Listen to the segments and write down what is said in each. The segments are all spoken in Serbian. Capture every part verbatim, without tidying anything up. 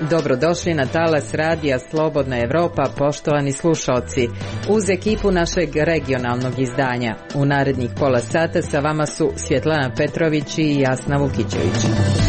Dobrodošli na talas radija Slobodna Evropa, poštovani slušalci, uz ekipu našeg regionalnog izdanja. U narednih pola sata sa vama su Svjetlana Petrović i Jasna Vukićević.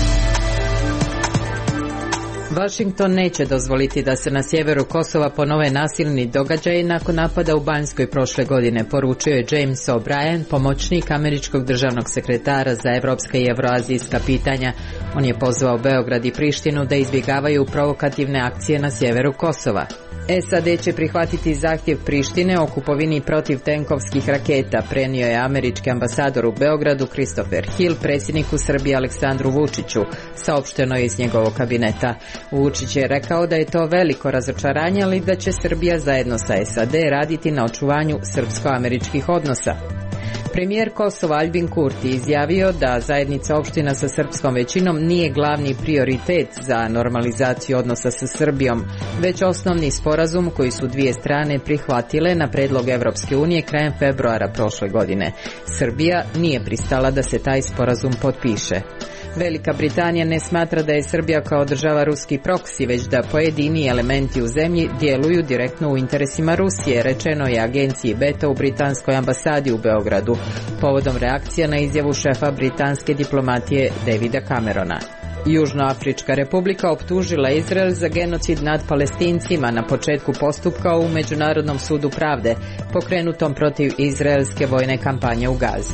Washington neće dozvoliti da se na sjeveru Kosova ponove nasilni događaji nakon napada u Banjskoj prošle godine, poručio je James O'Brien, pomoćnik američkog državnog sekretara za evropska i evroazijska pitanja. On je pozvao Beograd i Prištinu da izbjegavaju provokativne akcije na sjeveru Kosova. S A D će prihvatiti zahtjev Prištine o kupovini protivtenkovskih raketa, prenio je američki ambasador u Beogradu Christopher Hill predsjedniku Srbije Aleksandru Vučiću, saopšteno je iz njegovog kabineta. Vučić je rekao da je to veliko razočaranje, ali da će Srbija zajedno sa S A D raditi na očuvanju srpsko-američkih odnosa. Premijer Kosova Aljbin Kurti izjavio da zajednica opština sa srpskom većinom nije glavni prioritet za normalizaciju odnosa sa Srbijom, već osnovni sporazum koji su dvije strane prihvatile na predlog Evropske unije krajem februara prošle godine. Srbija nije pristala da se taj sporazum potpiše. Velika Britanija ne smatra da je Srbija kao država ruski proksi, već da pojedini elementi u zemlji djeluju direktno u interesima Rusije, rečeno je agenciji Beta u britanskoj ambasadi u Beogradu, povodom reakcija na izjavu šefa britanske diplomatije Davida Camerona. Južnoafrička republika optužila Izrael za genocid nad Palestincima na početku postupka u Međunarodnom sudu pravde, pokrenutom protiv izraelske vojne kampanje u Gazi.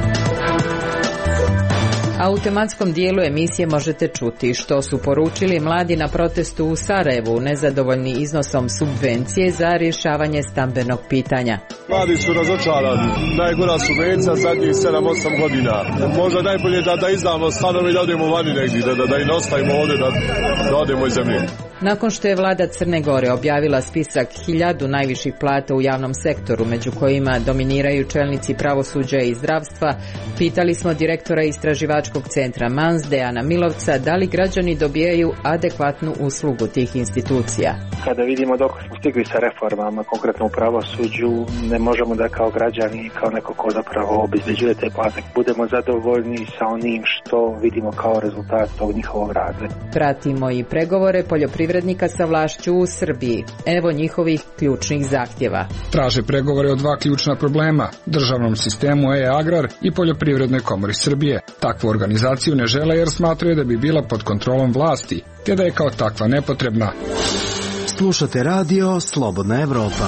A u tematskom dijelu emisije možete čuti što su poručili mladi na protestu u Sarajevu, nezadovoljni iznosom subvencije za rješavanje stambenog pitanja. Mladi su razočarani, najgora subvencija zadnjih sedam osam godina. Možda najbolje da, da izdamo stanove i da odemo vani negdje, da, da, da i ne ostavimo ovdje, da, da odemo iz zemlje. Nakon što je vlada Crne Gore objavila spisak hiljadu najviših plata u javnom sektoru, među kojima dominiraju čelnici pravosuđa i zdravstva, pitali smo direktora istraživačkog centra Mans, Dejana Milovca, da li građani dobijaju adekvatnu uslugu tih institucija. Kada vidimo dok smo stigli sa reformama, konkretno u pravosuđu, ne možemo da kao građani, kao neko ko zapravo obezbeđuje te plate, budemo zadovoljni sa onim što vidimo kao rezultat tog njihovog rada. Pratimo i pregovore poljoprivrednika sa vlašću u Srbiji. Evo njihovih ključnih zahtjeva. Traže pregovore o dva ključna problema, državnom sistemu e-agrar i poljoprivrednoj komori Srbije. Takvu organizaciju ne žele jer smatraju da bi bila pod kontrolom vlasti, te da je kao takva nepotrebna. Slušate radio Slobodna Evropa.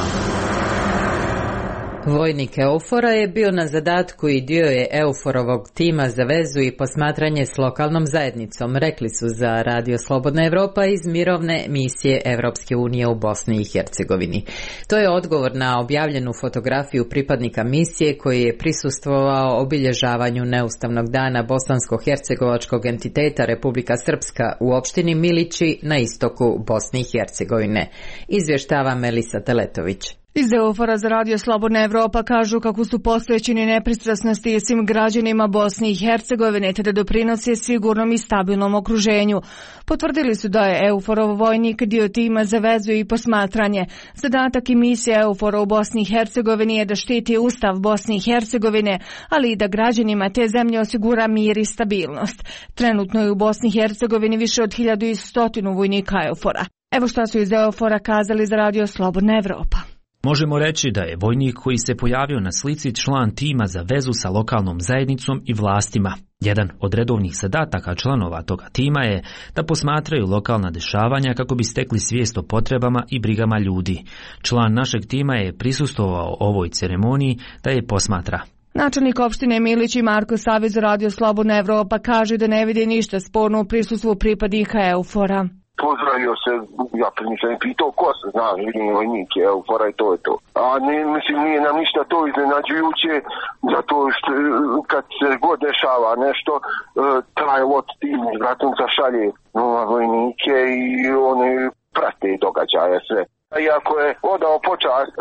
Vojnik Eufora je bio na zadatku i dio je Euforovog tima za vezu i posmatranje s lokalnom zajednicom, rekli su za radio Slobodna Evropa iz mirovne misije Evropske unije u Bosni i Hercegovini. To je odgovor na objavljenu fotografiju pripadnika misije koji je prisustvovao obilježavanju neustavnog dana bosansko-hercegovačkog entiteta Republika Srpska u opštini Milići na istoku Bosne i Hercegovine. Izvještava Melisa Teletović. Iz Eufora za radio Slobodna Evropa kažu kako su posvećeni nepristrasnosti svim građanima Bosne i Hercegovine te da doprinose sigurnom i stabilnom okruženju. Potvrdili su da je Euforov vojnik dio tima za vezu i posmatranje. Zadatak i misija Eufora u Bosni i Hercegovini je da štiti Ustav Bosne i Hercegovine, ali i da građanima te zemlje osigura mir i stabilnost. Trenutno je u Bosni i Hercegovini više od hiljadu i stotinu vojnika Eufora. Evo šta su iz Eufora kazali za radio Slobodna Evropa. Možemo reći da je vojnik koji se pojavio na slici član tima za vezu sa lokalnom zajednicom i vlastima. Jedan od redovnih zadataka članova toga tima je da posmatraju lokalna dešavanja kako bi stekli svijest o potrebama i brigama ljudi. Član našeg tima je prisustvovao ovoj ceremoniji da je posmatra. Načelnik opštine Milić i Marko Savić za radio Slobodna Evropa kaže da ne vidi ništa sporno u prisustvu pripadnika Eufora. Pozdravio se, ja nisam pitao ko se, znam, vidim vojnik je Eufora i to je to. A ne, mislim, nije nam ništa to iznenađujuće, zato što kad se god dešava nešto, taj lot tim iz Bratunca šalje nova vojnike i oni prate događaje sve. Iako je odao počast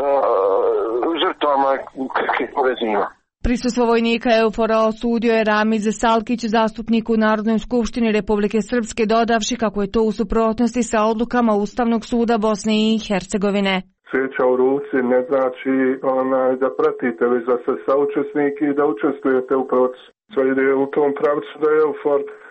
žrtvama kakvih povezima. Prisustvo vojnika Eufora osudio je Ramiz Salkić, zastupnik u Narodnoj skupštini Republike Srpske, dodavši kako je to u suprotnosti sa odlukama Ustavnog suda Bosne i Hercegovine. Sveća u ruci ne znači onaj, da pratite, već da ste saučesnik i da učestvujete u procesu. Sve ide u tom pravcu da je Eufor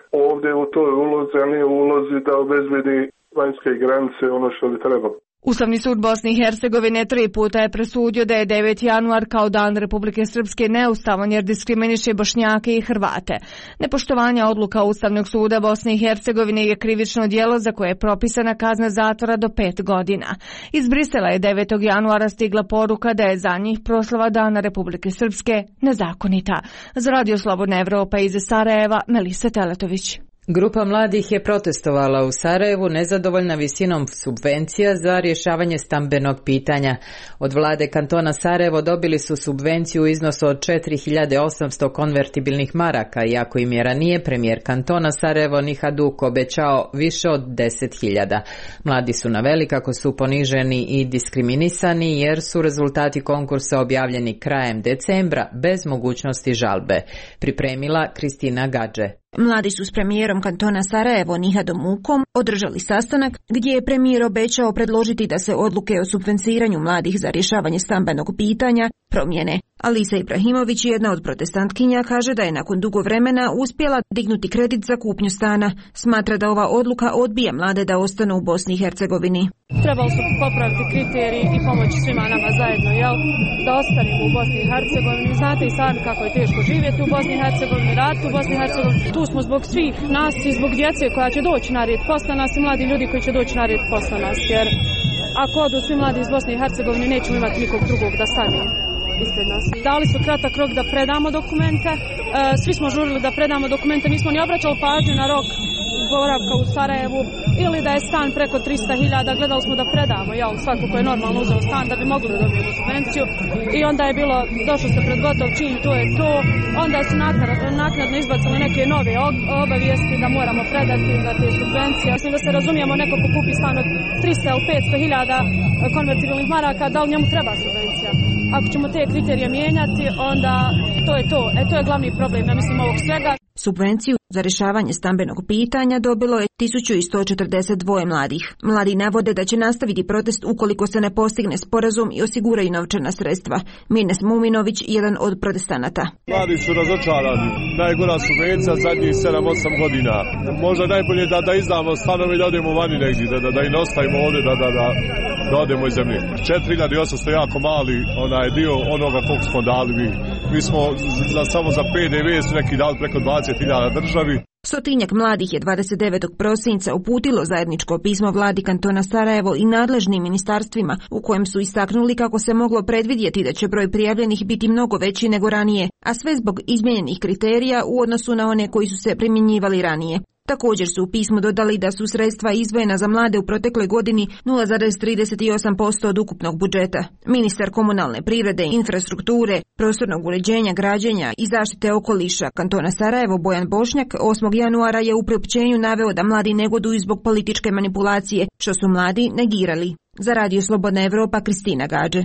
ovdje u toj ulozi, a nije u ulozi da obezbedi vanjske granice ono što bi trebalo. Ustavni sud Bosne i Hercegovine tri puta je presudio da je deveti januar kao dan Republike Srpske neustavan jer diskriminiše Bošnjake i Hrvate. Nepoštovanje odluka Ustavnog suda Bosne i Hercegovine je krivično djelo za koje je propisana kazna zatvora do pet godina. Iz Brisela je devetog januara stigla poruka da je za njih proslava dana Republike Srpske nezakonita. Za Radio Slobodna Evropa iz Sarajeva, Melisa Teletović. Grupa mladih je protestovala u Sarajevu nezadovoljna visinom subvencija za rješavanje stambenog pitanja. Od vlade kantona Sarajevo dobili su subvenciju u iznosu od četiri hiljade osamsto konvertibilnih maraka, iako im je ranije premijer kantona Sarajevo Nihaduk obećao više od deset hiljada. Mladi su naveli kako su poniženi i diskriminisani jer su rezultati konkursa objavljeni krajem decembra bez mogućnosti žalbe. Pripremila Kristina Gadže. Mladi su s premijerom kantona Sarajevo Nihadom Ukom održali sastanak gdje je premijer obećao predložiti da se odluke o subvenciranju mladih za rješavanje stambenog pitanja promijene. Alisa Ibrahimović, jedna od protestantkinja, kaže da je nakon dugo vremena uspjela dignuti kredit za kupnju stana. Smatra da ova odluka odbija mlade da ostanu u Bosni i Hercegovini. Trebalo su popraviti kriteriji i pomoći svima nama zajedno, jel? Da ostanemo u Bosni i Hercegovini. Znate i sami kako je teško živjeti u Bosni i Hercegovini, raditi u Bosni i Hercegovini. Tu smo zbog svih nas i zbog djece koja će doći na red posle nas i mladi ljudi koji će doći na red posle nas. Jer ako odu svi mladi iz Bosne i Hercegovine, nećemo imati nikog drugog da stane ispred nas. Dali su kratak rok da predamo dokumente. E, svi smo žurili da predamo dokumente. Nismo ni obraćali pažnju na rok boravka u Sarajevu ili da je stan preko trista hiljada. Gledali smo da predamo, jel, svako ko je normalno uzeo stan da bi mogli da dobijemo subvenciju. I onda je bilo, došlo se pred gotov čin, to je to. Onda su naknadno izbacili neke nove obavijesti da moramo predati za te subvencije. Mislim da se razumijemo, neko ko kupi stan od trista ili petsto hiljada konvertibilnih maraka, da li njemu treba subvencija? Ako ćemo te kriterije mijenjati, onda to je to. E, to je glavni problem, ja mislim, ovog svega. Subvenciju za rješavanje stambenog pitanja dobilo je tisuću sto četrdeset dva mladih. Mladi navode da će nastaviti protest ukoliko se ne postigne sporazum i osiguraju novčana sredstva. Mines Muminović, jedan od protestanata. Mladi su razočarani. Najgora subvencija zadnjih sedam osam godina. Možda najbolje da, da izdamo stanove i da odemo vani negdje, da, da, da i ostavimo ovdje, da, da, da, da odemo iz zemlje. četiri hiljade osamsto jako mali onaj dio onoga koliko smo dali mi. Mi smo za, samo za P D V su neki dali preko dvadeset hiljada državi. Stotinjak mladih je dvadeset devetog prosinca uputilo zajedničko pismo vladi kantona Sarajevo i nadležnim ministarstvima u kojem su istaknuli kako se moglo predvidjeti da će broj prijavljenih biti mnogo veći nego ranije, a sve zbog izmijenjenih kriterija u odnosu na one koji su se primjenjivali ranije. Također su u pismu dodali da su sredstva izdvojena za mlade u protekloj godini nula zarez trideset osam posto od ukupnog budžeta. Ministar komunalne privrede, infrastrukture, prostornog uređenja, građenja i zaštite okoliša kantona Sarajevo Bojan Bošnjak osmog januara je u priopćenju naveo da mladi negoduju zbog političke manipulacije, što su mladi negirali. Za Radio Slobodna Evropa, Kristina Gadže.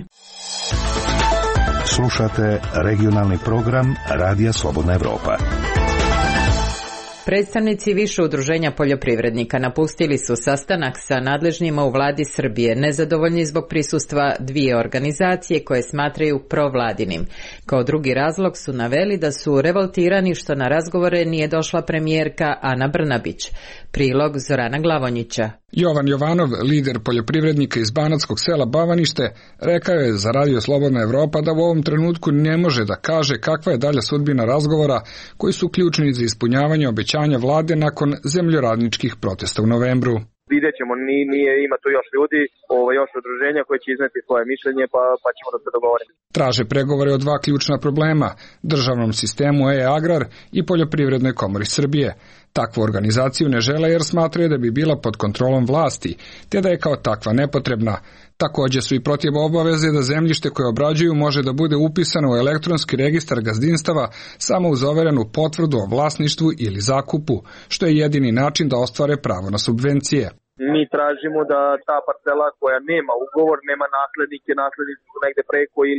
Slušate regionalni program Radija Slobodna Evropa. Predstavnici više udruženja poljoprivrednika napustili su sastanak sa nadležnjima u vladi Srbije, nezadovoljni zbog prisustva dvije organizacije koje smatraju provladinim. Kao drugi razlog su naveli da su revoltirani što na razgovore nije došla premijerka Ana Brnabić. Prilog Zorana Glavonjića. Jovan Jovanov, lider poljoprivrednika iz banatskog sela Bavanište, rekao je za Radio Slobodna Evropa da u ovom trenutku ne može da kaže kakva je dalja sudbina razgovora koji su ključni za ispunjavanje obećanja vlade nakon zemljoradničkih protesta u novembru. Vidjet ćemo, nije, nije, ima tu još ljudi, ovo, još udruženja koje će izneti svoje mišljenje, pa, pa ćemo da se dogovoriti. Traže pregovore o dva ključna problema, državnom sistemu e-agrar i poljoprivrednoj komori Srbije. Takvu organizaciju ne žele jer smatraju da bi bila pod kontrolom vlasti, te da je kao takva nepotrebna. Također su i protiv obaveze da zemljište koje obrađuju može da bude upisano u elektronski registar gazdinstava samo uz overenu potvrdu o vlasništvu ili zakupu, što je jedini način da ostvare pravo na subvencije. Mi tražimo da ta parcela koja nema ugovor, nema naslednike, naslednici su negde preko ili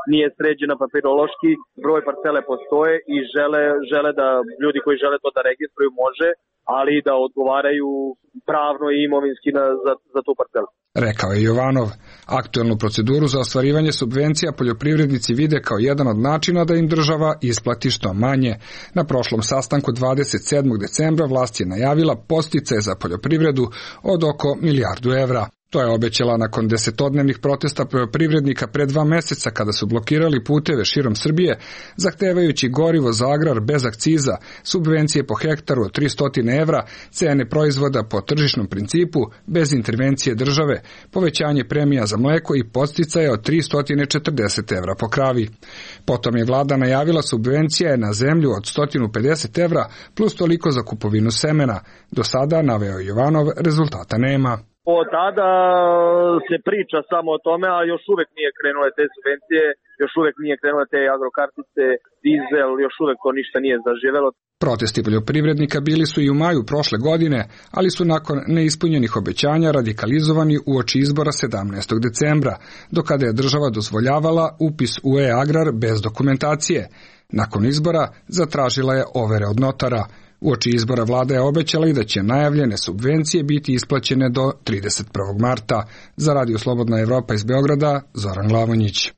nije sređena papirološki, broj parcele postoje i žele, žele da ljudi koji žele to da registruju može, ali da odgovaraju pravno i imovinski na, za, za tu parcelu. Rekao je Jovanov. Aktuelnu proceduru za ostvarivanje subvencija poljoprivrednici vide kao jedan od načina da im država isplati što manje. Na prošlom sastanku dvadeset sedmog decembra vlast je najavila podsticaje za poljoprivredu od oko milijardu evra. To je obećala nakon desetodnevnih protesta poljoprivrednika pre dva meseca kada su blokirali puteve širom Srbije, zahtevajući gorivo za agrar bez akciza, subvencije po hektaru od tristo evra, cene proizvoda po tržišnom principu, bez intervencije države, povećanje premija za mleko i podsticaje od tristo četrdeset evra po kravi. Potom je vlada najavila subvencije na zemlju od sto pedeset evra plus toliko za kupovinu semena. Do sada, naveo Jovanov, rezultata nema. Od tada se priča samo o tome, a još uvek nije krenule te subvencije, još uvek nije krenule te agrokartice, dizel, još uvek to ništa nije zaživelo. Protesti poljoprivrednika bili su i u maju prošle godine, ali su nakon neispunjenih obećanja radikalizovani uoči izbora sedamnaestog decembra, do kada je država dozvoljavala upis u e-agrar bez dokumentacije. Nakon izbora zatražila je overe od notara. Uoči izbora vlada je obećala i da će najavljene subvencije biti isplaćene do trideset prvog marta. Za Radio Slobodna Evropa iz Beograda, Zoran Glavonjić.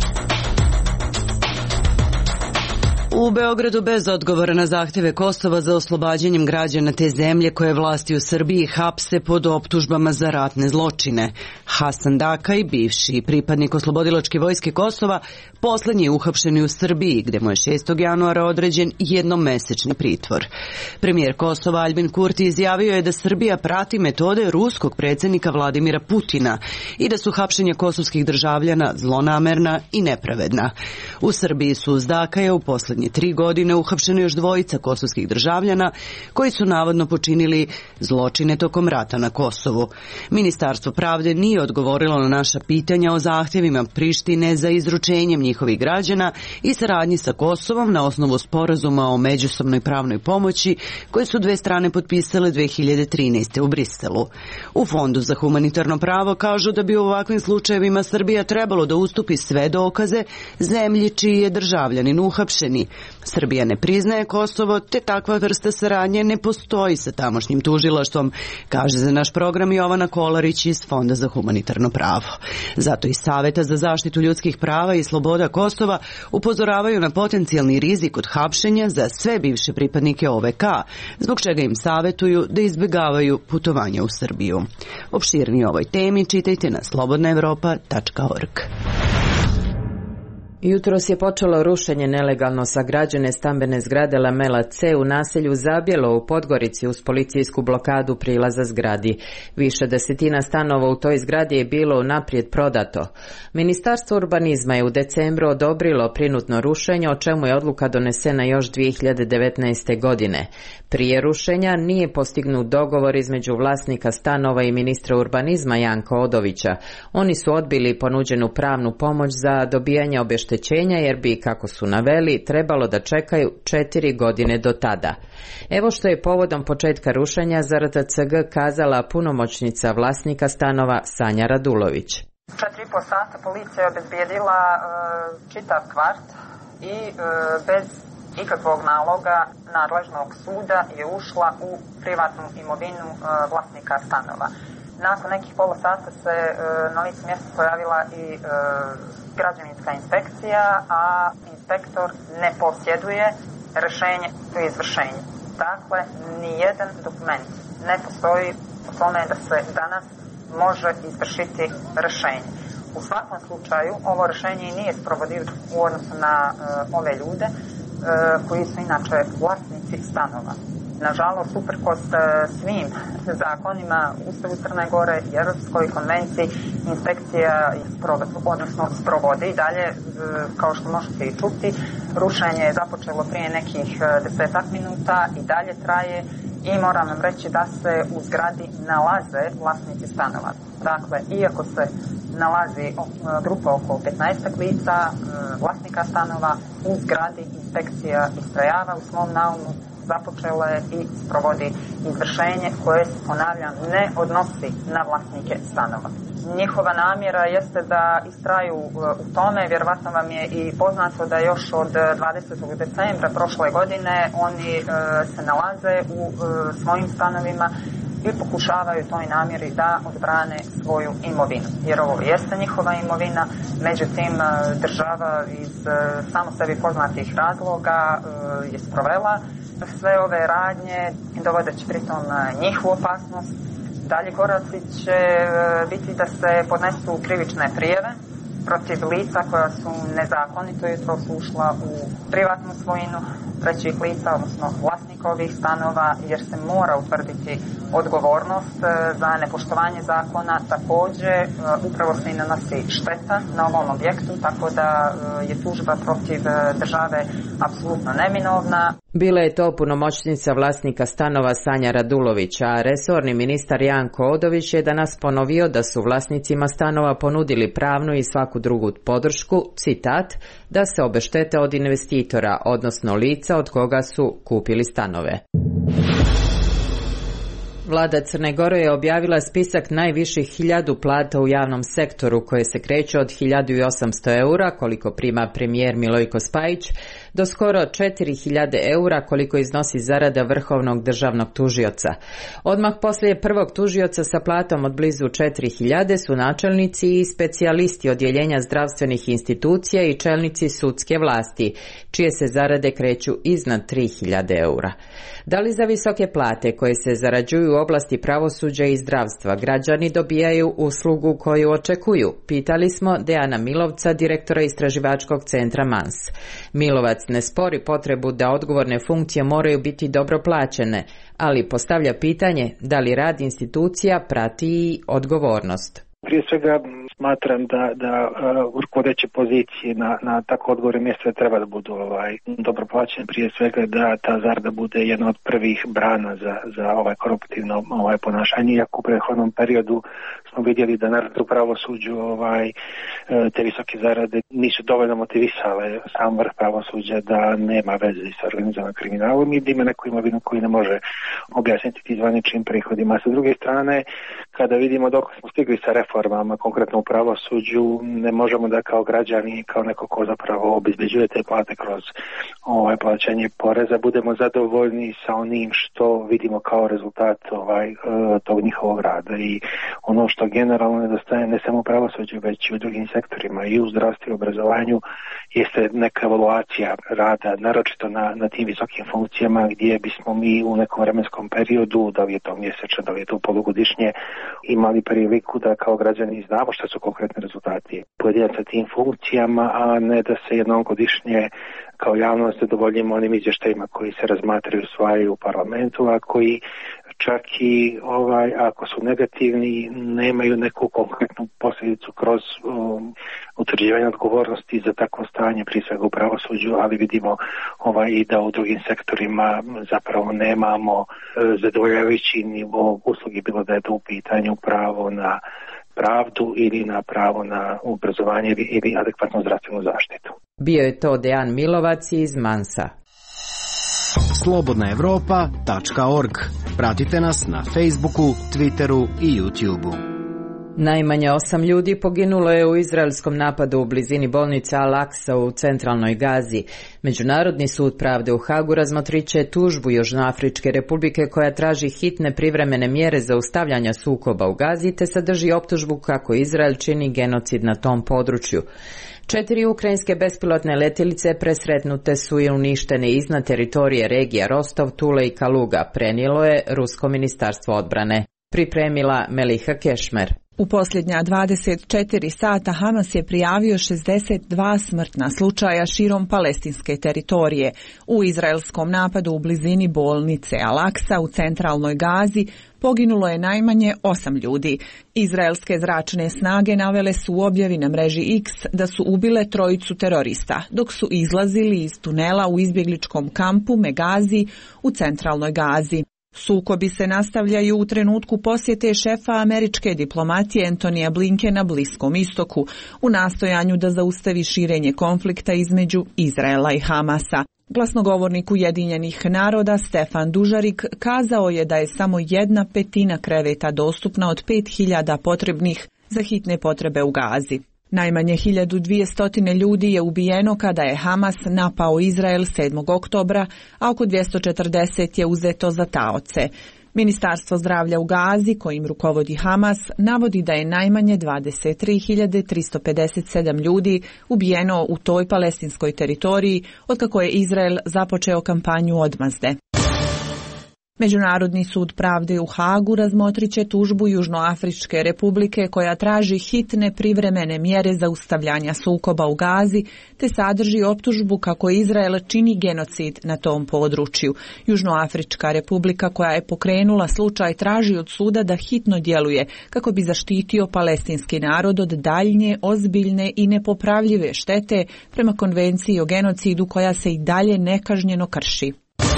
U Beogradu bez odgovora na zahteve Kosova za oslobađanjem građana te zemlje koje vlasti u Srbiji hapse pod optužbama za ratne zločine. Hasan Dakaj, bivši pripadnik oslobodilačke vojske Kosova, poslednji je uhapšen u Srbiji, gde mu je šestog januara određen jednomesečni pritvor. Premijer Kosova Aljbin Kurti izjavio je da Srbija prati metode ruskog predsjednika Vladimira Putina i da su hapšenja kosovskih državljana zlonamerna i nepravedna. U Srbiji su uz Dakaja u poslednje tri godine uhapšeno još dvojica kosovskih državljana koji su navodno počinili zločine tokom rata na Kosovu. Ministarstvo pravde nije odgovorilo na naša pitanja o zahtjevima Prištine za izručenjem njihovih građana i saradnji sa Kosovom na osnovu sporazuma o međusobnoj pravnoj pomoći koje su dve strane potpisale dve hiljade trinaeste. u Briselu. U Fondu za humanitarno pravo kažu da bi u ovakvim slučajevima Srbija trebalo da ustupi sve dokaze zemlji čiji je državljanin uhapšeni. Srbija ne priznaje Kosovo, te takva vrsta saradnje ne postoji sa tamošnjim tužilaštvom, kaže za naš program Jovana Kolarić iz Fonda za humanitarno pravo. Zato i Saveta za zaštitu ljudskih prava i sloboda Kosova upozoravaju na potencijalni rizik od hapšenja za sve bivše pripadnike O V K, zbog čega im savetuju da izbjegavaju putovanja u Srbiju. Opširnije o ovoj temi čitajte na slobodna evropa tačka org. Jutros je počelo rušenje nelegalno sagrađene stambene zgrade Lamela C u naselju Zabjelo u Podgorici uz policijsku blokadu prilaza zgradi. Više desetina stanova u toj zgradi je bilo unaprijed prodato. Ministarstvo urbanizma je u decembru odobrilo prinudno rušenje, o čemu je odluka donesena još dvije hiljade devetnaeste. godine. Prije rušenja nije postignut dogovor između vlasnika stanova i ministra urbanizma Janka Odovića. Oni su odbili ponuđenu pravnu pomoć za dobijanje obeštećenja jer bi, kako su naveli, trebalo da čekaju četiri godine do tada. Evo što je povodom početka rušenja za R T C G kazala punomoćnica vlasnika stanova Sanja Radulović. Četiri i po sata policija je obezbijedila e, čitav kvart i e, bez ikakvog naloga nadležnog suda je ušla u privatnu imovinu e, vlasnika stanova. Nakon nekih pola sata se e, na licu mjesta pojavila i e, građevinska inspekcija, a inspektor ne posjeduje rješenje o izvršenju. Dakle, nijedan dokument ne postoji o tome da se danas može izvršiti rješenje. U svakom slučaju, ovo rješenje nije sprovodivo u odnosu na e, ove ljude e, koji su inače vlasnici stanova. Nažalost, uprkos svim zakonima Ustavu Crne Gore i Europskoj konvenciji, inspekcija ih sprovodi, odnosno sprovodi i dalje, kao što možete i čuti, rušenje je započelo prije nekih desetak minuta i dalje traje i moram vam reći da se u zgradi nalaze vlasnici stanova. Dakle, iako se nalazi grupa oko petnaest lica, vlasnika stanova, u zgradi inspekcija istrajava u svom naumu, započela je i sprovodi izvršenje koje se, ponavljam, ne odnosi na vlasnike stanova. Njihova namjera jeste da istraju u tome. Vjerovatno vam je i poznato da još od dvadesetog decembra prošle godine oni se nalaze u svojim stanovima i pokušavaju toj namjeri da odbrane svoju imovinu. Jer ovo jeste njihova imovina, međutim država iz samo sebi poznatih razloga je sprovela sve ove radnje, dovodeći pritom njih u opasnost. Dalji koraci će biti da se podnesu krivične prijave protiv lica koja su nezakonito jutros ušla u privatnu svojinu trećih lica, odnosno vlasnika ovih stanova, jer se mora utvrditi odgovornost za nepoštovanje zakona. Također, upravo se i nanosi šteta na ovom objektu, tako da je tužba protiv države apsolutno neminovna. Bila je to punomoćnica vlasnika stanova Sanja Radulović, a resorni ministar Janko Odović je danas ponovio da su vlasnicima stanova ponudili pravnu i svaku drugu podršku, citat, da se obeštete od investitora, odnosno lica od koga su kupili stanove. Vlada Crne Gore je objavila spisak najviših hiljadu plata u javnom sektoru koje se kreću od hiljadu osamsto eura, koliko prima premijer Milojko Spajić, do skoro četiri hiljade eura koliko iznosi zarada vrhovnog državnog tužioca. Odmah poslije prvog tužioca sa platom od blizu četiri hiljade su načelnici i specijalisti odjeljenja zdravstvenih institucija i čelnici sudske vlasti, čije se zarade kreću iznad tri hiljade eura. Da li za visoke plate koje se zarađuju u oblasti pravosuđa i zdravstva građani dobijaju uslugu koju očekuju? Pitali smo Dejana Milovca, direktora istraživačkog centra Mans. Milovac ne spori potrebu da odgovorne funkcije moraju biti dobro plaćene, ali postavlja pitanje da li rad institucija prati i odgovornost. Prije svega smatram da, da uh, rukovodeće pozicije na, na tako odgovorne mjesta treba da budu ovaj, dobro plaćene. Prije svega da ta zarada bude jedna od prvih brana za, za ovaj koruptivno ovaj, ponašanje. Iako u prethodnom periodu smo vidjeli da naravno u pravosuđu ovaj, te visoke zarade nisu dovoljno motivisale sam vrh pravosuđa da nema veze sa organizovanim kriminalom i da ima neku imovinu koju ne može objasniti ti zvaničnim prihodima. Sa druge strane, kada vidimo dok smo stigli sa reformama, konkretno u pravosuđu, ne možemo da kao građani, kao neko ko zapravo obezbeđuje te plate kroz ovaj, plaćanje poreza, budemo zadovoljni sa onim što vidimo kao rezultat ovaj, tog njihovog rada. I ono što generalno nedostaje ne samo u pravosuđu, već i u drugim sektorima, i u zdravstvu i obrazovanju, jeste neka evaluacija rada, naročito na, na tim visokim funkcijama gdje bismo mi u nekom vremenskom periodu, da li je to mjesečno, da li je to polugodišnje, imali priliku da kao građani znamo što su konkretni rezultati pojedinaca tim funkcijama, a ne da se jednom godišnje kao javnost zadovoljimo onim izvještajima koji se razmatraju, usvajaju u parlamentu, a koji čak i ovaj, ako su negativni, nemaju neku konkretnu posljedicu kroz um, utvrđivanje odgovornosti za takvo stanje, prije svega u pravosuđu, ali vidimo ovaj, i da u drugim sektorima zapravo nemamo e, zadovoljavajući nivo usluge, bilo da je to u pitanju pravo na pravdu ili na pravo na obrazovanje ili, ili adekvatnu zdravstvenu zaštitu. Bio je to Dejan Milovac iz Mansa. slobodna europa tačka org. Pratite nas na Facebooku, Twitteru i YouTubeu. Najmanje osam ljudi poginulo je u izraelskom napadu u blizini bolnice Al-Aqsa u centralnoj Gazi. Međunarodni sud pravde u Hagu razmotrit će tužbu Južnoafričke republike koja traži hitne privremene mjere zaustavljanja sukoba u Gazi te sadrži optužbu kako Izrael čini genocid na tom području. Četiri ukrajinske bespilotne letjelice presretnute su i uništene iznad teritorije regija Rostov, Tule i Kaluga, prenijelo je Rusko ministarstvo odbrane. Pripremila Meliha Kešmer. U posljednja dvadeset četiri sata Hamas je prijavio šezdeset dva smrtna slučaja širom palestinske teritorije. U izraelskom napadu u blizini bolnice Al-Aqsa u centralnoj Gazi poginulo je najmanje osam ljudi. Izraelske zračne snage navele su u objavi na mreži X da su ubile trojicu terorista, dok su izlazili iz tunela u izbjegličkom kampu Megazi u centralnoj Gazi. Sukobi se nastavljaju u trenutku posjete šefa američke diplomacije Antonija Blinkena Bliskom istoku u nastojanju da zaustavi širenje konflikta između Izraela i Hamasa. Glasnogovornik Ujedinjenih naroda Stefan Dužarik kazao je da je samo jedna petina kreveta dostupna od pet hiljada potrebnih za hitne potrebe u Gazi. Najmanje hiljadu dvjesto ljudi je ubijeno kada je Hamas napao Izrael sedmog oktobra, a oko dvjesto četrdeset je uzeto za taoce. Ministarstvo zdravlja u Gazi, kojim rukovodi Hamas, navodi da je najmanje dvadeset tri hiljade tristo pedeset sedam ljudi ubijeno u toj palestinskoj teritoriji otkako je Izrael započeo kampanju odmazde. Međunarodni sud pravde u Hagu razmotrit će tužbu Južnoafričke republike koja traži hitne privremene mjere zaustavljanja sukoba u Gazi te sadrži optužbu kako Izrael čini genocid na tom području. Južnoafrička republika koja je pokrenula slučaj traži od suda da hitno djeluje kako bi zaštitio palestinski narod od daljnje, ozbiljne i nepopravljive štete prema konvenciji o genocidu koja se i dalje nekažnjeno krši.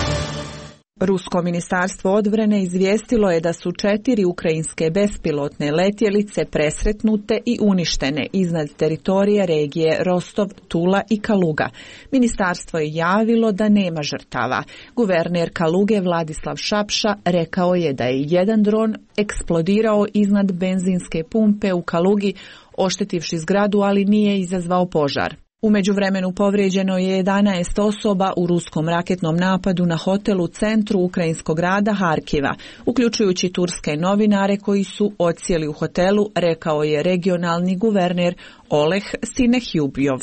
Rusko ministarstvo odbrane izvijestilo je da su četiri ukrajinske bespilotne letjelice presretnute i uništene iznad teritorija regije Rostov, Tula i Kaluga. Ministarstvo je javilo da nema žrtava. Guverner Kaluge Vladislav Šapša rekao je da je jedan dron eksplodirao iznad benzinske pumpe u Kalugi, oštetivši zgradu, ali nije izazvao požar. U međuvremenu povrijeđeno je jedanaest osoba u ruskom raketnom napadu na hotel u centru ukrajinskog grada Harkiva, uključujući turske novinare koji su odsjeli u hotelu, rekao je regionalni guverner Oleh Sinehjubjov.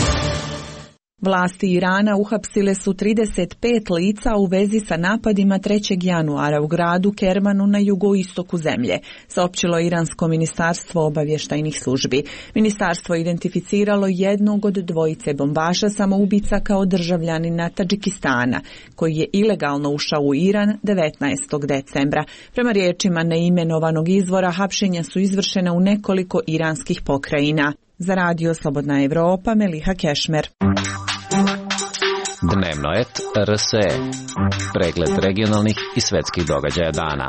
Vlasti Irana uhapsile su trideset pet lica u vezi sa napadima trećeg januara u gradu Kermanu na jugoistoku zemlje, saopćilo Iransko ministarstvo obavještajnih službi. Ministarstvo je identificiralo jednog od dvojice bombaša samoubica kao državljanina Tadžikistana, koji je ilegalno ušao u Iran devetnaestog decembra. Prema riječima neimenovanog izvora, hapšenja su izvršena u nekoliko iranskih pokrajina. Za Radio Slobodna Evropa, Meliha Kešmer. Dnevno et R S E. Pregled regionalnih i svetskih događaja dana.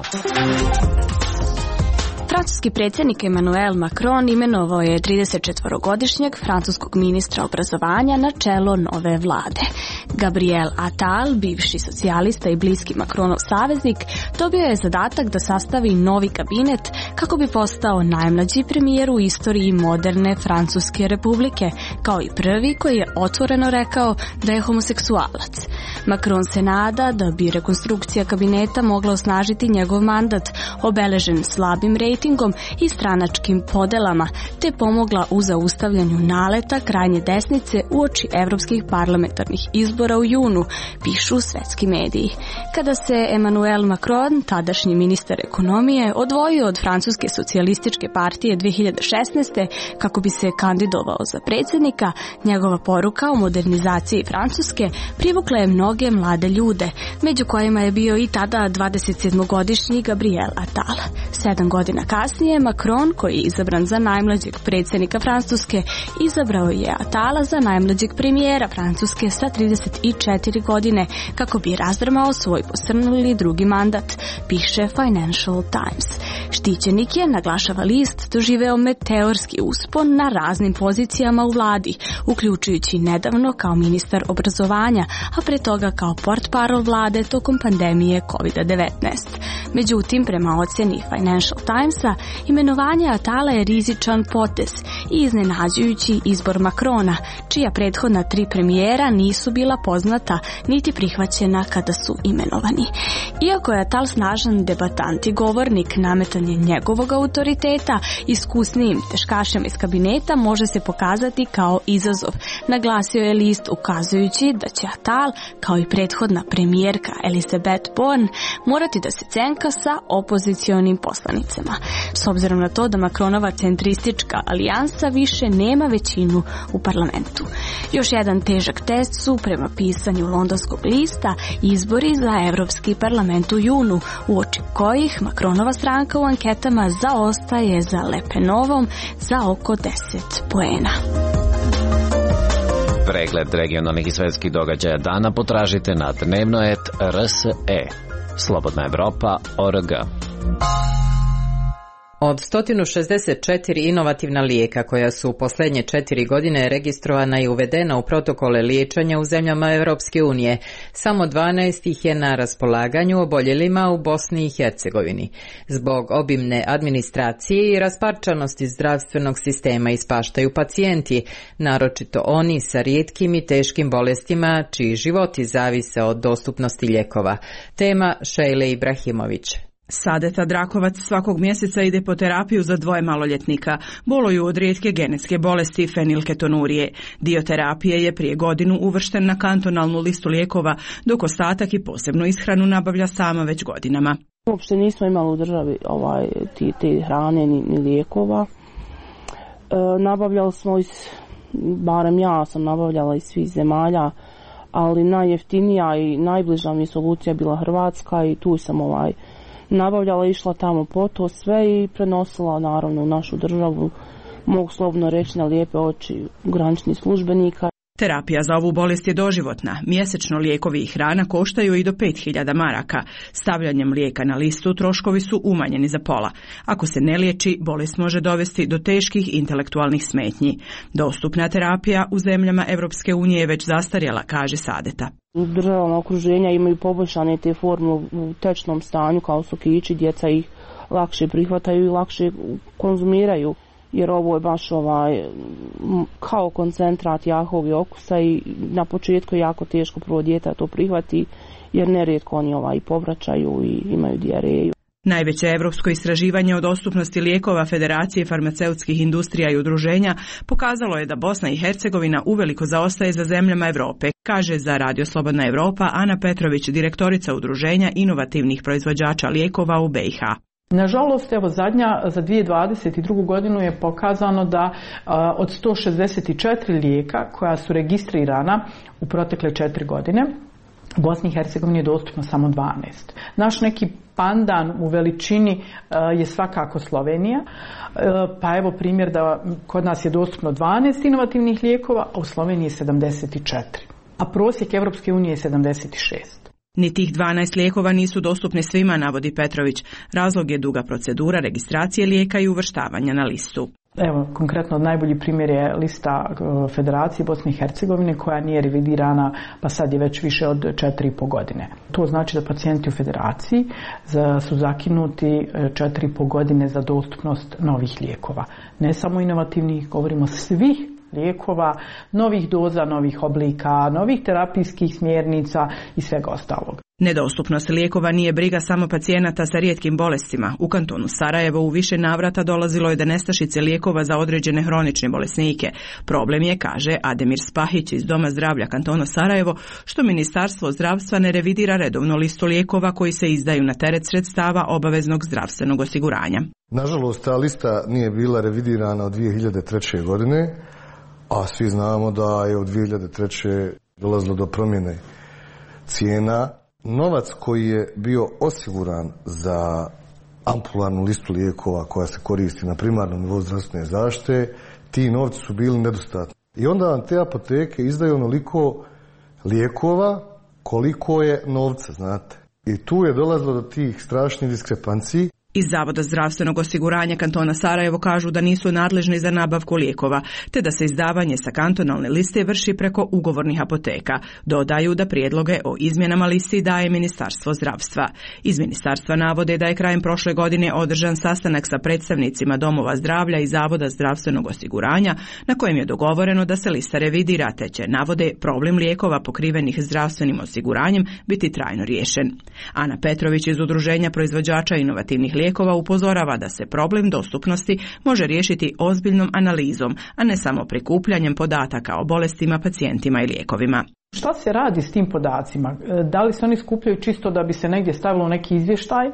Francuski predsjednik Emmanuel Macron imenovao je tridesetčetvorogodišnjeg francuskog ministra obrazovanja na čelo nove vlade. Gabriel Attal, bivši socijalista i bliski Macronov saveznik, dobio je zadatak da sastavi novi kabinet kako bi postao najmlađi premijer u istoriji moderne Francuske republike, kao i prvi koji je otvoreno rekao da je homoseksualac. Macron se nada da bi rekonstrukcija kabineta mogla osnažiti njegov mandat, obeležen slabim rejtingom i stranačkim podelama, te pomogla u zaustavljanju naleta krajnje desnice uoči evropskih parlamentarnih izbora u junu, pišu svetski mediji. Kada se Emmanuel Macron, tadašnji ministar ekonomije, odvojio od Francuske socijalističke partije dve hiljade šesnaeste. kako bi se kandidovao za predsjednika, njegova poruka o modernizaciji Francuske privukla je mnoge mlade ljude, među kojima je bio i tada dvadesetsedmogodišnji Gabriel Attal. Sedam godina kasnije, Macron, koji je izabran za najmlađeg predsjednika Francuske, izabrao je Attala za najmlađeg premijera Francuske sa trideset četiri godine, kako bi razdrmao svoj posrnuli drugi mandat, piše Financial Times. Štićenik je, naglašava list, doživeo meteorski uspon na raznim pozicijama u vladi, uključujući nedavno kao ministar obrazovanja, a pre toga kao portparol vlade tokom pandemije kovid devetnaest. Međutim, prema ocjeni Financial Timesa, imenovanje Attala je rizičan potez i iznenađujući izbor Macrona, čija prethodna tri premijera nisu bila poznata niti prihvaćena kada su imenovani. Iako je Attal snažan debatant i govornik, nametanje njegovog autoriteta iskusnijim teškašima iz kabineta može se pokazati kao izazov, naglasio je list, ukazujući da će Attal, kao i prethodna premijerka Elisabeth Borne, morati da se cenka sa opozicionim poslanicama, s obzirom na to da Macronova centristička alijansa više nema većinu u parlamentu. Još jedan težak test su, prema pisanju londonskog lista, izbori za Evropski parlament u junu, uoči kojih Macronova stranka u anketama zaostaje za Le Penovom za oko deset poena. Pregled regionalnih i svetskih događaja dana potražite na dnevno et R S E. Slobodna Evropa, O R G. Od sto šezdeset četiri inovativna lijeka koja su u posljednje četiri godine registrovana i uvedena u protokole liječenja u zemljama Europske unije, samo dvanaest ih je na raspolaganju oboljelima u Bosni i Hercegovini. Zbog obimne administracije i rasparčanosti zdravstvenog sistema ispaštaju pacijenti, naročito oni sa rijetkim i teškim bolestima čiji životi zavise od dostupnosti lijekova. Tema Šejle Ibrahimović. Sadeta Drakovac svakog mjeseca ide po terapiju za dvoje maloljetnika. Boluju od rijetke genetske bolesti fenilketonurije. Dio terapije je prije godinu uvršten na kantonalnu listu lijekova, dok ostatak i posebnu ishranu nabavlja sama već godinama. Uopšte nismo imali u državi ovaj, ti, ti hrane ni, ni lijekova. E, nabavljali smo iz, barem ja sam nabavljala iz svih zemalja, ali najjeftinija i najbliža mi solucija bila Hrvatska i tu sam ovaj nabavljala, išla tamo po to sve i prenosila naravno u našu državu, mogu slobodno reći na lijepe oči graničnih službenika. Terapija za ovu bolest je doživotna. Mjesečno lijekovi i hrana koštaju i do pet hiljada maraka. Stavljanjem lijeka na listu troškovi su umanjeni za pola. Ako se ne liječi, bolest može dovesti do teških intelektualnih smetnji. Dostupna terapija u zemljama Europske unije je već zastarjela, kaže Sadeta. U državama okruženja imaju poboljšane te forme u tečnom stanju kao sokići, djeca ih lakše prihvataju i lakše konzumiraju. Jer ovo je baš ovaj, kao koncentrat jakog okusa i na početku je jako teško prvo dijete to prihvati, jer nerijetko oni ovaj povraćaju i imaju dijareju. Najveće europsko istraživanje o dostupnosti lijekova Federacije farmaceutskih industrija i udruženja pokazalo je da Bosna i Hercegovina uveliko zaostaje za zemljama Europe, kaže za Radio Slobodna Evropa Ana Petrović, direktorica udruženja inovativnih proizvođača lijekova u B i H. Nažalost, evo zadnja za dvije tisuće dvadeset drugu. godinu je pokazano da a, od sto šezdeset četiri lijeka koja su registrirana u protekle četiri godine, u Bosni i Hercegovini je dostupno samo dvanaest. Naš neki pandan u veličini a, je svakako Slovenija, a, pa evo primjer da kod nas je dostupno dvanaest inovativnih lijekova, a u Sloveniji je sedamdeset četiri, a prosjek Europske unije je sedamdeset šest. Ni tih dvanaest lijekova nisu dostupne svima, navodi Petrović. Razlog je duga procedura registracije lijeka i uvrštavanja na listu. Evo, konkretno najbolji primjer je lista Federacije Bosne i Hercegovine koja nije revidirana, pa sad je već više od četiri i po godine. To znači da pacijenti u Federaciji su zakinuti četiri i po godine za dostupnost novih lijekova. Ne samo inovativnih, govorimo svih lijekova, novih doza, novih oblika, novih terapijskih smjernica i svega ostalog. Nedostupnost lijekova nije briga samo pacijenata sa rijetkim bolestima. U kantonu Sarajevo u više navrata dolazilo je do nestašice lijekova za određene hronične bolesnike. Problem je, kaže Ademir Spahić iz Doma zdravlja kantona Sarajevo, što Ministarstvo zdravstva ne revidira redovno listu lijekova koji se izdaju na teret sredstava obaveznog zdravstvenog osiguranja. Nažalost, ta lista nije bila revidirana od dvije hiljade treće. godine, a svi znamo da je od dvije hiljade treće. dolazilo do promjene cijena. Novac koji je bio osiguran za ampularnu listu lijekova koja se koristi na primarnom nivou zdravstvene zaštite, ti novci su bili nedostatni. I onda vam te apoteke izdaju onoliko lijekova koliko je novca, znate. I tu je dolazilo do tih strašnih diskrepanciji. Iz Zavoda zdravstvenog osiguranja kantona Sarajevo kažu da nisu nadležni za nabavku lijekova, te da se izdavanje sa kantonalne liste vrši preko ugovornih apoteka. Dodaju da prijedloge o izmjenama listi daje Ministarstvo zdravstva. Iz ministarstva navode da je krajem prošle godine održan sastanak sa predstavnicima domova zdravlja i Zavoda zdravstvenog osiguranja, na kojem je dogovoreno da se lista revidira, te će, navode, problem lijekova pokrivenih zdravstvenim osiguranjem biti trajno riješen. Ana Petrović iz Udruženja proizvođača inovativnih lijekova lijekova upozorava da se problem dostupnosti može riješiti ozbiljnom analizom, a ne samo prikupljanjem podataka o bolestima, pacijentima i lijekovima. Šta se radi s tim podacima? Da li se oni skupljaju čisto da bi se negdje stavilo neki izvještaj,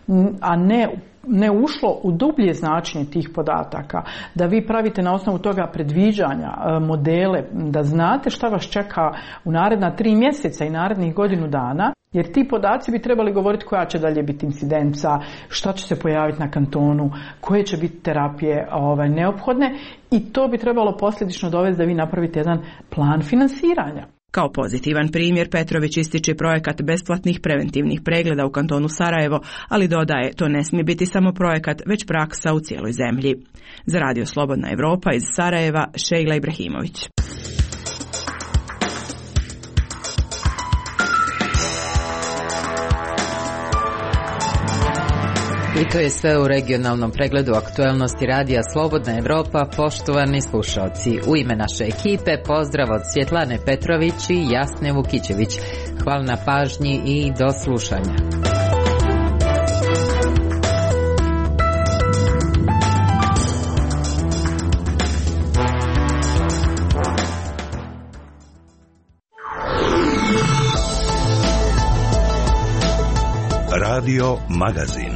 a ne ne ušlo u dublje značenje tih podataka, da vi pravite na osnovu toga predviđanja, modele, da znate šta vas čeka u naredna tri mjeseca i narednih godinu dana, jer ti podaci bi trebali govoriti koja će dalje biti incidenca, šta će se pojaviti na kantonu, koje će biti terapije ovaj, neophodne, i to bi trebalo posljedično dovesti da vi napravite jedan plan finansiranja. Kao pozitivan primjer Petrović ističe projekat besplatnih preventivnih pregleda u kantonu Sarajevo, ali dodaje to ne smije biti samo projekat, već praksa u cijeloj zemlji. Za Radio Slobodna Evropa iz Sarajeva, Šejla Ibrahimović. I to je sve u regionalnom pregledu aktuelnosti Radija Slobodna Evropa. Poštovani slušalci, u ime naše ekipe pozdrav od Svjetlane Petrović i Jasne Vukićević. Hvala na pažnji i do slušanja. Radio Magazin.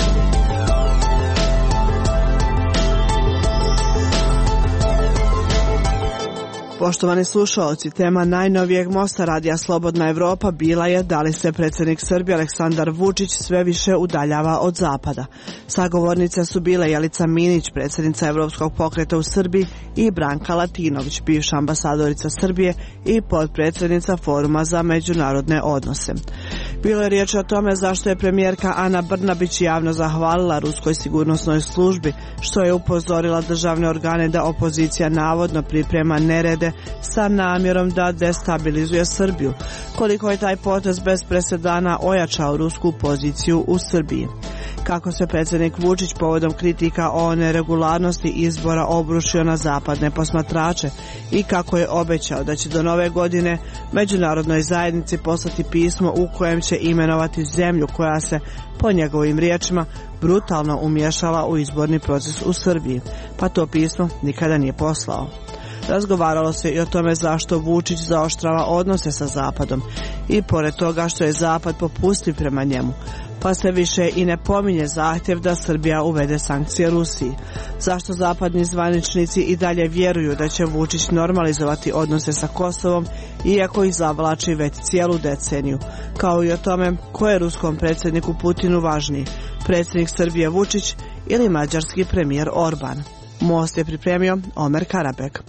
Poštovani slušalci, tema najnovijeg mosta Radija Slobodna Evropa bila je da li se predsjednik Srbije Aleksandar Vučić sve više udaljava od zapada. Sagovornice su bile Jelica Minić, predsjednica Evropskog pokreta u Srbiji, i Branka Latinović, bivša ambasadorica Srbije i potpredsjednica Foruma za međunarodne odnose. Bilo je riječ o tome zašto je premijerka Ana Brnabić javno zahvalila ruskoj sigurnosnoj službi, što je upozorila državne organe da opozicija navodno priprema nerede sa namjerom da destabilizuje Srbiju. Koliko je taj potez bez presedana ojačao rusku poziciju u Srbiji? Kako se predsjednik Vučić povodom kritika o neregularnosti izbora obrušio na zapadne posmatrače i kako je obećao da će do nove godine međunarodnoj zajednici poslati pismo u kojem će imenovati zemlju koja se, po njegovim riječima, brutalno umiješala u izborni proces u Srbiji, pa to pismo nikada nije poslao. Razgovaralo se i o tome zašto Vučić zaoštrava odnose sa Zapadom i pored toga što je Zapad popustiv prema njemu, pa se više i ne pominje zahtjev da Srbija uvede sankcije Rusiji. Zašto zapadni zvaničnici i dalje vjeruju da će Vučić normalizovati odnose sa Kosovom, iako ih zavlači već cijelu deceniju, kao i o tome ko je ruskom predsjedniku Putinu važniji, predsjednik Srbije Vučić ili mađarski premijer Orban. Most je pripremio Omer Karabek.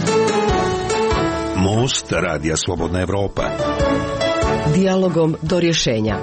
Most Radija Slobodna Evropa. Dijalogom do rješenja.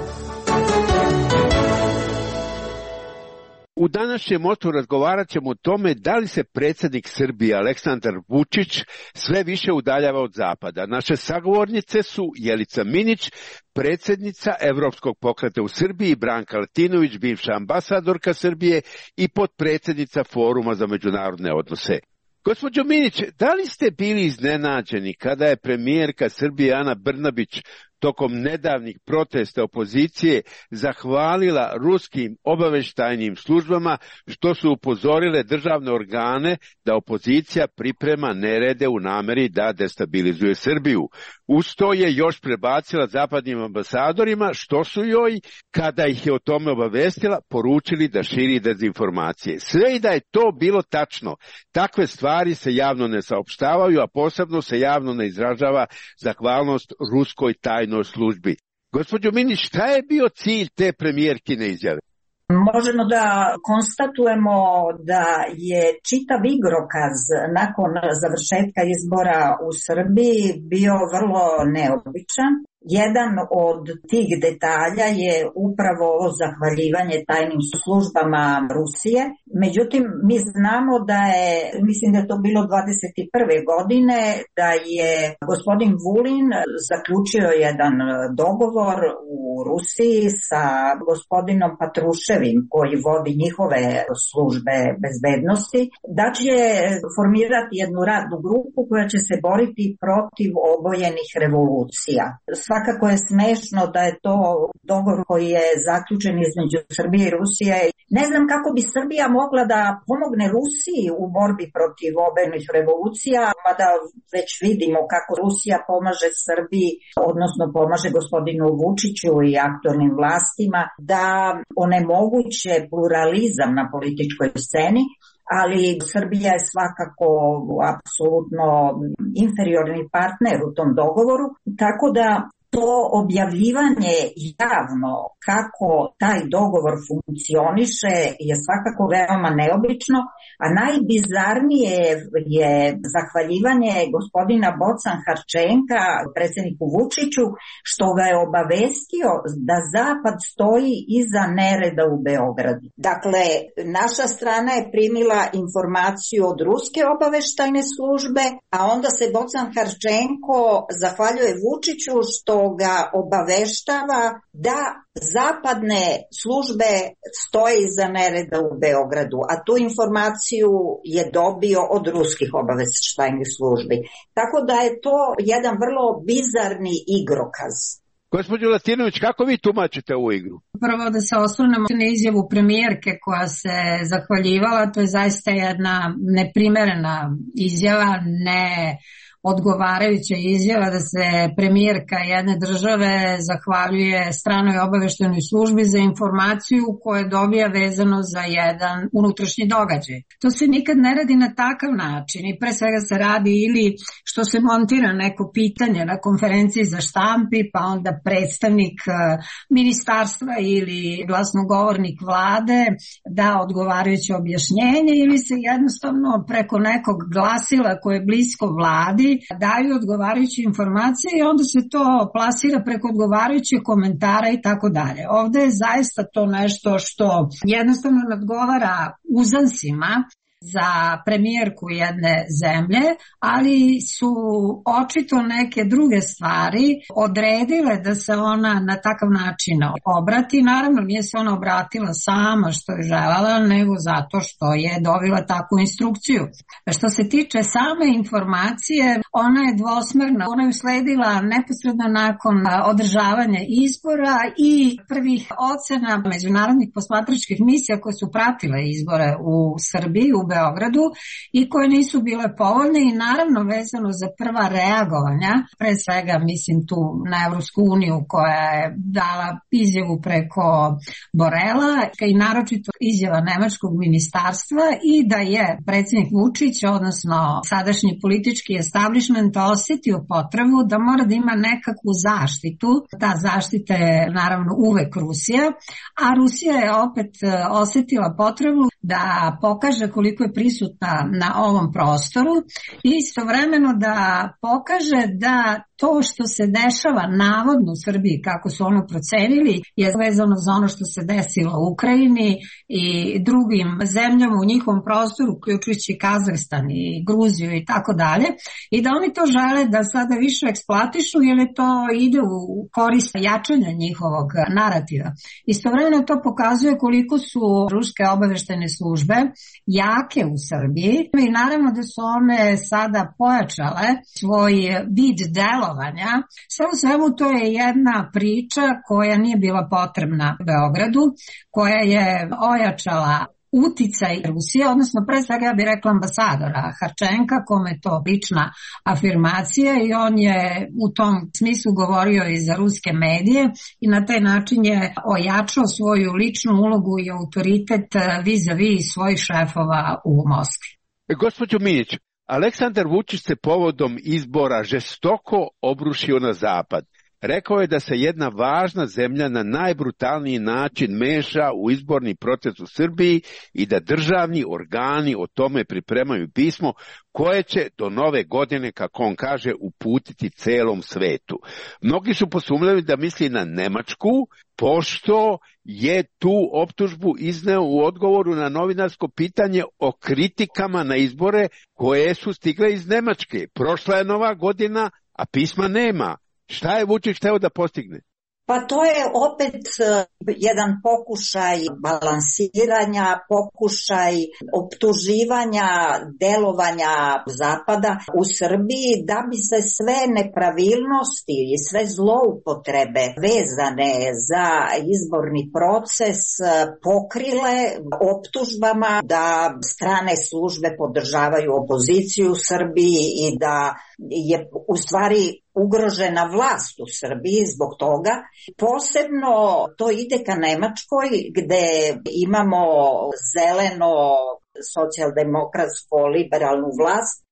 U današnjem mostu razgovarat ćemo o tome da li se predsjednik Srbije Aleksandar Vučić sve više udaljava od zapada. Naše sagovornice su Jelica Minić, predsjednica Evropskog pokreta u Srbiji, Branka Latinović, bivša ambasadorka Srbije i potpredsjednica Foruma za međunarodne odnose. Gospođo Minić, da li ste bili iznenađeni kada je premijerka Srbije Ana Brnabić tokom nedavnih protesta opozicije zahvalila ruskim obavještajnim službama što su upozorile državne organe da opozicija priprema nerede u namjeri da destabilizuje Srbiju? Uz to je još prebacila zapadnim ambasadorima što su joj, kada ih je o tome obavestila, poručili da širi dezinformacije. Sve i da je to bilo tačno, takve stvari se javno ne saopštavaju, a posebno se javno ne izražava zahvalnost ruskoj tajnoj službi. Gospođo Minić, šta je bio cilj te premijerkine izjave? Možemo da konstatujemo da je čitav igrokaz nakon završetka izbora u Srbiji bio vrlo neobičan. Jedan od tih detalja je upravo ovo zahvaljivanje tajnim službama Rusije. Međutim, mi znamo da je, mislim da je to bilo dvadeset prve godine, da je gospodin Vulin zaključio jedan dogovor u Rusiji sa gospodinom Patruševim, koji vodi njihove službe bezbednosti, da će formirati jednu radnu grupu koja će se boriti protiv obojenih revolucija. Svakako je smešno da je to dogovor koji je zaključen između Srbije i Rusije. Ne znam kako bi Srbija mogla da pomogne Rusiji u borbi protiv obojenih revolucija, mada već vidimo kako Rusija pomaže Srbiji, odnosno pomaže gospodinu Vučiću i aktualnim vlastima da onemoguće pluralizam na političkoj sceni, ali Srbija je svakako apsolutno inferiorni partner u tom dogovoru, tako da To objavljivanje javno kako taj dogovor funkcioniše je svakako veoma neobično, a najbizarnije je zahvaljivanje gospodina Bocan Harčenka predsjedniku Vučiću što ga je obavestio da Zapad stoji iza nereda u Beogradu. Dakle, naša strana je primila informaciju od ruske obaveštajne službe, a onda se Bocan Harčenko zahvaljuje Vučiću što ga obaveštava da zapadne službe stoje iza nereda u Beogradu, a tu informaciju je dobio od ruskih obaveštajnih službi. Tako da je to jedan vrlo bizarni igrokaz. Gospođo Latinović, kako vi tumačite ovu igru? Prvo da se osvrnemo na izjavu premijerke koja se zahvaljivala, to je zaista jedna neprimerena izjava, ne odgovarajuća izjava da se premijerka jedne države zahvaljuje stranoj obaveštajnoj službi za informaciju koju dobija vezano za jedan unutrašnji događaj. To se nikad ne radi na takav način i pre svega se radi ili što se montira neko pitanje na konferenciji za štampi, pa onda predstavnik ministarstva ili glasnogovornik vlade da odgovarajuće objašnjenje, ili se jednostavno preko nekog glasila koje je blisko vladi daju odgovarajuće informacije i onda se to plasira preko odgovarajućih komentara i tako dalje. Ovde je zaista to nešto što jednostavno nadgovara uzansima za premijerku jedne zemlje, ali su očito neke druge stvari odredile da se ona na takav način obrati. Naravno, nije se ona obratila sama što je željela, nego zato što je dobila takvu instrukciju. Što se tiče same informacije, ona je dvosmerna. Ona je usledila neposredno nakon održavanja izbora i prvih ocena međunarodnih posmatračkih misija koje su pratile izbore u Srbiji, u Beogradu, i koje nisu bile povoljne i naravno vezano za prva reagovanja, pre svega mislim tu na Evropsku uniju koja je dala izjavu preko Borela i naročito izjava nemačkog ministarstva, i da je predsjednik Vučić, odnosno sadašnji politički establishment, osjetio potrebu da mora da ima nekakvu zaštitu. Ta zaštita je naravno uvek Rusija, a Rusija je opet osjetila potrebu da pokaže koliko je prisutna na ovom prostoru i istovremeno da pokaže da to što se dešava navodno u Srbiji, kako su ono procenili, je vezano za ono što se desilo u Ukrajini i drugim zemljama u njihovom prostoru, uključujući Kazahstan i Gruziju i tako dalje, i da oni to žele da sada više eksploatišu jer je to ide u korist jačanja njihovog narativa. Istovremeno to pokazuje koliko su ruske obaveštajne službe jake u Srbiji i naravno da su one sada pojačale svoj vid delovanja. Sve u svemu to je jedna priča koja nije bila potrebna Beogradu, koja je ojačala uticaj Rusije, odnosno pre svega ja bih rekla ambasadora Harčenka, kome je to lična afirmacija i on je u tom smislu govorio i za ruske medije i na taj način je ojačao svoju ličnu ulogu i autoritet vis-a-vis svojih šefova u Moskvi. Gospođo Minić, Aleksandar Vučić se povodom izbora žestoko obrušio na zapad. Rekao je da se jedna važna zemlja na najbrutalniji način meša u izborni proces u Srbiji i da državni organi o tome pripremaju pismo koje će do nove godine, kako on kaže, uputiti celom svetu. Mnogi su posumnjali da misli na Nemačku, pošto je tu optužbu izneo u odgovoru na novinarsko pitanje o kritikama na izbore koje su stigle iz Nemačke. Prošla je nova godina, a pisma nema. Šta je Vučić hteo da postigne? Pa to je opet jedan pokušaj balansiranja, pokušaj optuživanja delovanja Zapada u Srbiji da bi se sve nepravilnosti i sve zloupotrebe vezane za izborni proces pokrile optužbama da strane službe podržavaju opoziciju u Srbiji i da je u stvari ugrožena vlast u Srbiji zbog toga. Posebno to ide ka Nemačkoj gde imamo zeleno socijaldemokratsko liberalnu vlast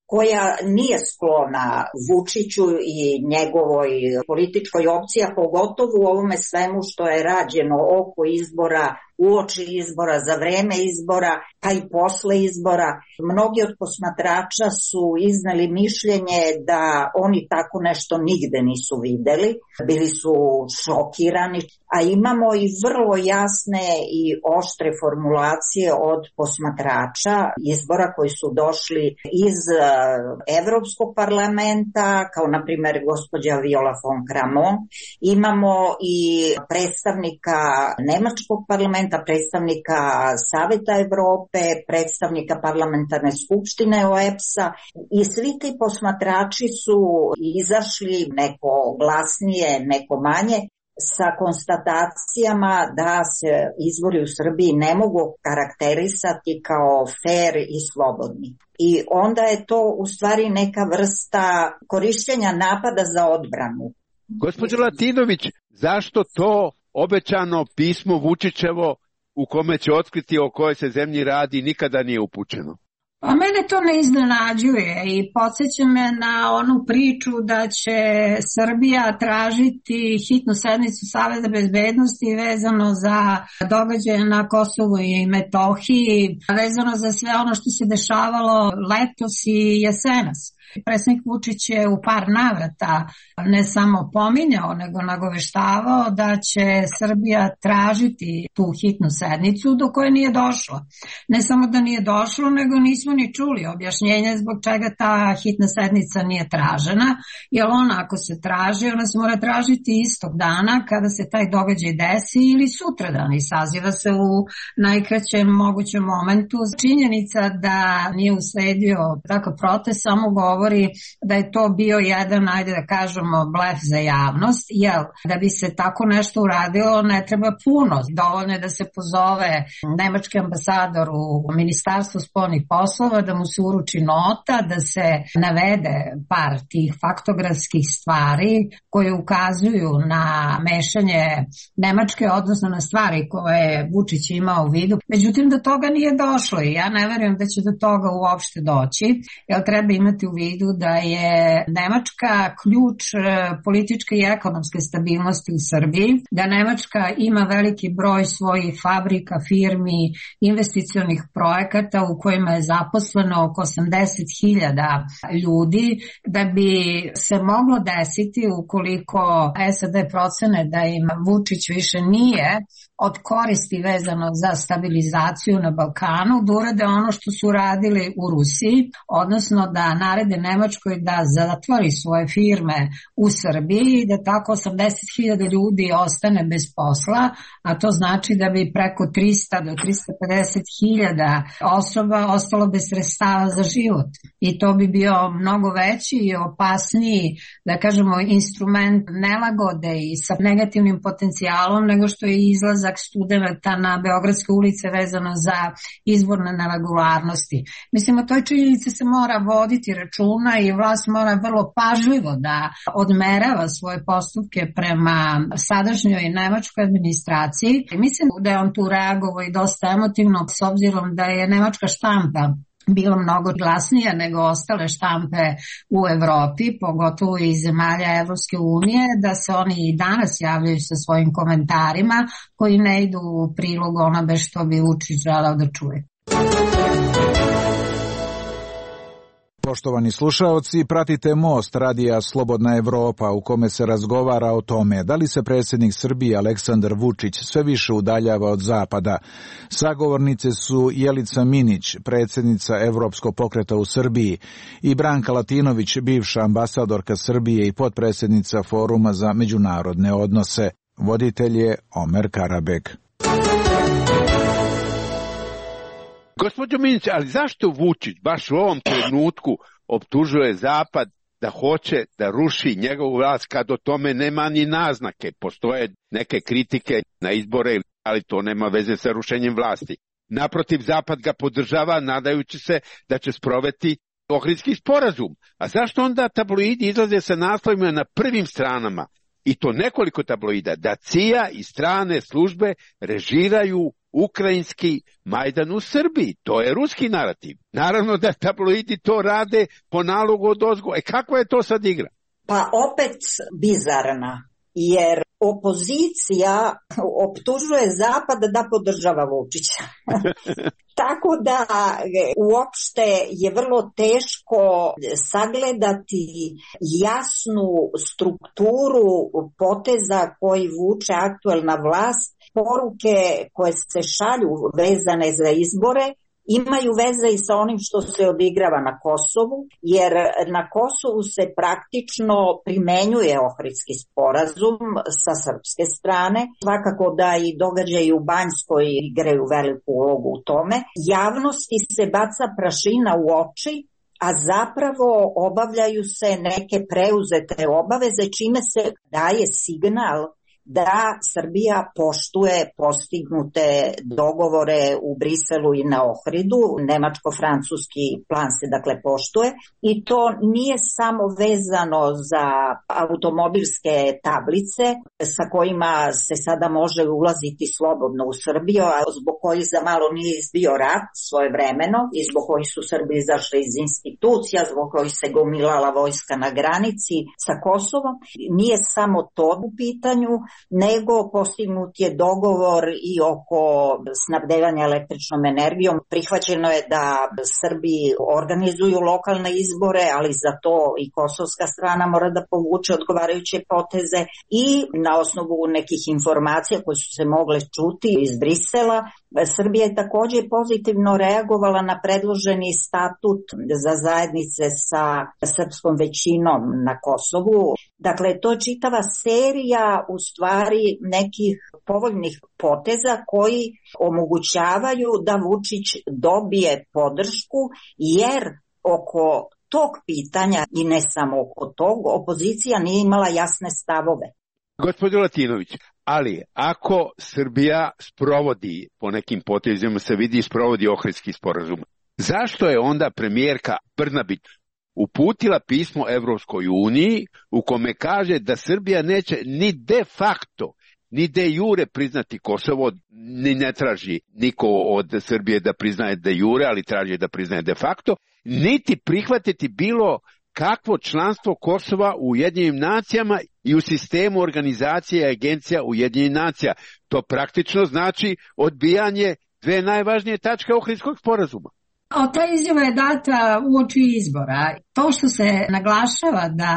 koja nije sklona Vučiću i njegovoj političkoj opciji, a pogotovo u ovome svemu što je rađeno oko izbora, uoči izbora, za vreme izbora, pa i posle izbora. Mnogi od posmatrača su izneli mišljenje da oni tako nešto nigde nisu videli, bili su šokirani, a imamo i vrlo jasne i oštre formulacije od posmatrača izbora koji su došli iz Evropskog parlamenta, kao na primjer gospođa Viola von Kramon. Imamo i predstavnika Nemačkog parlamenta, predstavnika Saveta Evrope, predstavnika parlamentarne skupštine O E P S-a i svi ti posmatrači su izašli, neko glasnije, neko manje, sa konstatacijama da se izbori u Srbiji ne mogu karakterisati kao fair i slobodni. I onda je to u stvari neka vrsta korišćenja napada za odbranu. Gospođo Latinović, zašto to obećano pismo Vučićevo u kome će otkriti o kojoj se zemlji radi nikada nije upućeno? A mene to ne iznenađuje i podsjeća me na onu priču da će Srbija tražiti hitnu sednicu Saveta bezbednosti vezano za događaje na Kosovu i Metohiji, vezano za sve ono što se dešavalo letos i jesenas. Predsjednik Vučić je u par navrata ne samo pominjao, nego nagoveštavao da će Srbija tražiti tu hitnu sednicu do koje nije došlo. Ne samo da nije došlo, nego nismo ni čuli objašnjenje zbog čega ta hitna sednica nije tražena, jer ona ako se traži, ona se mora tražiti istog dana kada se taj događaj desi ili sutradan i saziva se u najkraćem mogućem momentu. Činjenica da nije usledio takav protest samo govori da je to bio jedan, ajde da kažemo, blef za javnost, jer da bi se tako nešto uradilo ne treba puno. Dovoljno je da se pozove nemački ambasador u Ministarstvu spoljnih poslova, da mu se uruči nota, da se navede par tih faktografskih stvari koje ukazuju na mešanje Nemačke, odnosno na stvari koje je Vučić imao u vidu. Međutim, do toga nije došlo i ja ne verujem da će do toga uopšte doći, jer treba imati u vidu da je Nemačka ključ političke i ekonomske stabilnosti u Srbiji, da Nemačka ima veliki broj svojih fabrika, firmi, investicionih projekata u kojima je zaposleno oko osamdeset hiljada ljudi, da bi se moglo desiti ukoliko S A D procene da im Vučić više nije od koristi vezano za stabilizaciju na Balkanu, da urade ono što su radili u Rusiji, odnosno da narede Nemačkoj da zatvori svoje firme u Srbiji i da tako osamdeset hiljada ljudi ostane bez posla, a to znači da bi preko trista do trista pedeset hiljada osoba ostalo bez sredstava za život. I to bi bio mnogo veći i opasniji, da kažemo, instrument nelagode i sa negativnim potencijalom nego što je izlazak studenata na beogradske ulice vezano za izborne neregularnosti. Mislim, o toj činjenici se mora voditi računa i vlast mora vrlo pažljivo da odmerava svoje postupke prema sadašnjoj nemačkoj administraciji. Mislim da je on tu reagovao i dosta emotivno, s obzirom da je nemačka štampa bilo mnogo glasnija nego ostale štampe u Evropi, pogotovo iz zemalja Evropske unije, da se oni i danas javljaju sa svojim komentarima koji ne idu u prilog onobe što bi Vučić želeo da čuje. Poštovani slušaoci, pratite Most radija Slobodna Evropa u kome se razgovara o tome da li se predsjednik Srbije Aleksandar Vučić sve više udaljava od Zapada. Sagovornice su Jelica Minić, predsjednica Evropskog pokreta u Srbiji, i Branka Latinović, bivša ambasadorka Srbije i potpredsjednica Foruma za međunarodne odnose. Voditelj je Omer Karabek. Gospođo Minić, ali zašto Vučić baš u ovom trenutku optužuje Zapad da hoće da ruši njegovu vlast kad o tome nema ni naznake? Postoje neke kritike na izbore, ali to nema veze sa rušenjem vlasti. Naprotiv, Zapad ga podržava nadajući se da će sprovesti Ohridski sporazum. A zašto onda tabloidi izlaze sa naslovima na prvim stranama? I to nekoliko tabloida, da C I A i strane službe režiraju ukrajinski Majdan u Srbiji. To je ruski narativ. Naravno da tabloidi to rade po nalogu od ozgo. E kakva je to sad igra? Pa opet bizarna, jer opozicija optužuje Zapad da podržava Vučića. Tako da uopšte je vrlo teško sagledati jasnu strukturu poteza koji vuče aktuelna vlast. Poruke koje se šalju vezane za izbore imaju veze i sa onim što se odigrava na Kosovu, jer na Kosovu se praktično primenjuje Ohridski sporazum sa srpske strane. Svakako da i događaji u Banjskoj igraju veliku ulogu u tome. Javnosti se baca prašina u oči, a zapravo obavljaju se neke preuzete obaveze, čime se daje signal da Srbija poštuje postignute dogovore u Briselu i na Ohridu. Nemačko-francuski plan se dakle poštuje i to nije samo vezano za automobilske tablice sa kojima se sada može ulaziti slobodno u Srbiju, a zbog kojih za malo nije izbio rat svojevremeno i zbog kojih su Srbi izašli iz institucija, zbog kojih se gomilala vojska na granici sa Kosovom. Nije samo to u pitanju, nego postignut je dogovor i oko snabdevanja električnom energijom. Prihvaćeno je da Srbi organizuju lokalne izbore, ali za to i kosovska strana mora da povuče odgovarajuće poteze i na osnovu nekih informacija koje su se mogle čuti iz Brisela, Srbija je također pozitivno reagovala na predloženi statut za zajednice sa srpskom većinom na Kosovu. Dakle, to je čitava serija u stvari nekih povoljnih poteza koji omogućavaju da Vučić dobije podršku, jer oko tog pitanja i ne samo oko tog, opozicija nije imala jasne stavove. Gospodin Latinović, ali ako Srbija sprovodi, po nekim potezima se vidi, sprovodi Ohridski sporazum, zašto je onda premijerka Brnabić uputila pismo Evropskoj uniji u kome kaže da Srbija neće ni de facto, ni de jure priznati Kosovo, ni ne traži niko od Srbije da priznaje de jure, ali traži da priznaje de facto, niti prihvatiti bilo kakvo članstvo Kosova u Ujedinjenim nacijama i u sistemu organizacije i agencija Ujedinjenih nacija. To praktično znači odbijanje dve najvažnije tačke Ohridskog sporazuma. A ta izjava je data uoči izbora. To što se naglašava da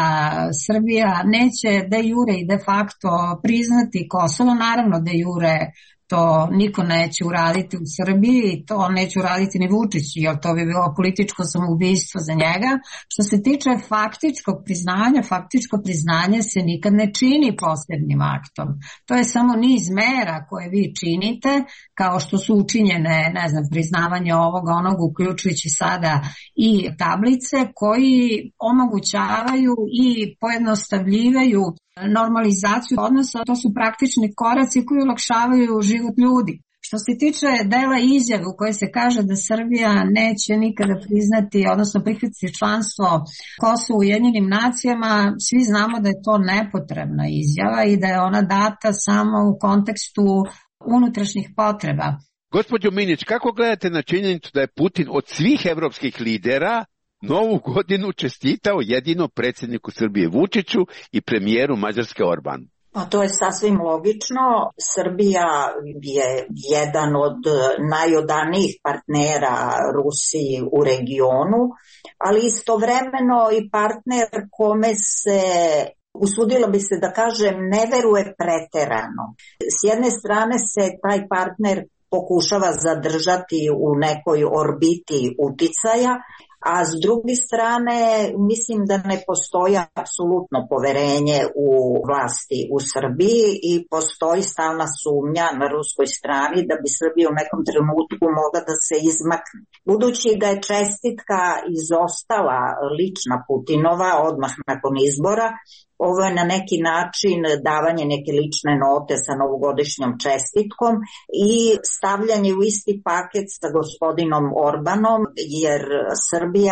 Srbija neće de jure i de facto priznati Kosovo, naravno de jure to niko neće uraditi u Srbiji, to neće uraditi ni Vučić, jer to bi bilo političko samoubistvo za njega. Što se tiče faktičkog priznanja, faktičko priznanje se nikad ne čini posebnim aktom. To je samo niz mera koje vi činite, kao što su učinjene, ne znam, priznavanje ovoga, onog, uključujući sada i tablice, koji omogućavaju i pojednostavljivaju normalizaciju odnosa. To su praktični koraci koji olakšavaju život ljudi. Što se tiče dela izjave u kojoj se kaže da Srbija neće nikada priznati, odnosno prihvatiti članstvo Kosova u Ujedinjenim nacijama, svi znamo da je to nepotrebna izjava i da je ona data samo u kontekstu unutrašnjih potreba. Gospođo Minić, kako gledate na činjenicu da je Putin od svih evropskih lidera Novu godinu čestitao jedino predsjedniku Srbije Vučiću i premijeru Mađarske Orbanu? A to je sasvim logično. Srbija je jedan od najodanijih partnera Rusiji u regionu, ali istovremeno i partner kome se, usudila bi se da kažem, ne veruje preterano. S jedne strane se taj partner pokušava zadržati u nekoj orbiti uticaja, a s druge strane mislim da ne postoji apsolutno poverenje u vlasti u Srbiji i postoji stalna sumnja na ruskoj strani da bi Srbija u nekom trenutku mogla da se izmakne. Budući da je čestitka izostala lična Putinova odmah nakon izbora, ovo je na neki način davanje neke lične note sa novogodišnjom čestitkom i stavljanje u isti paket sa gospodinom Orbanom, jer Srbija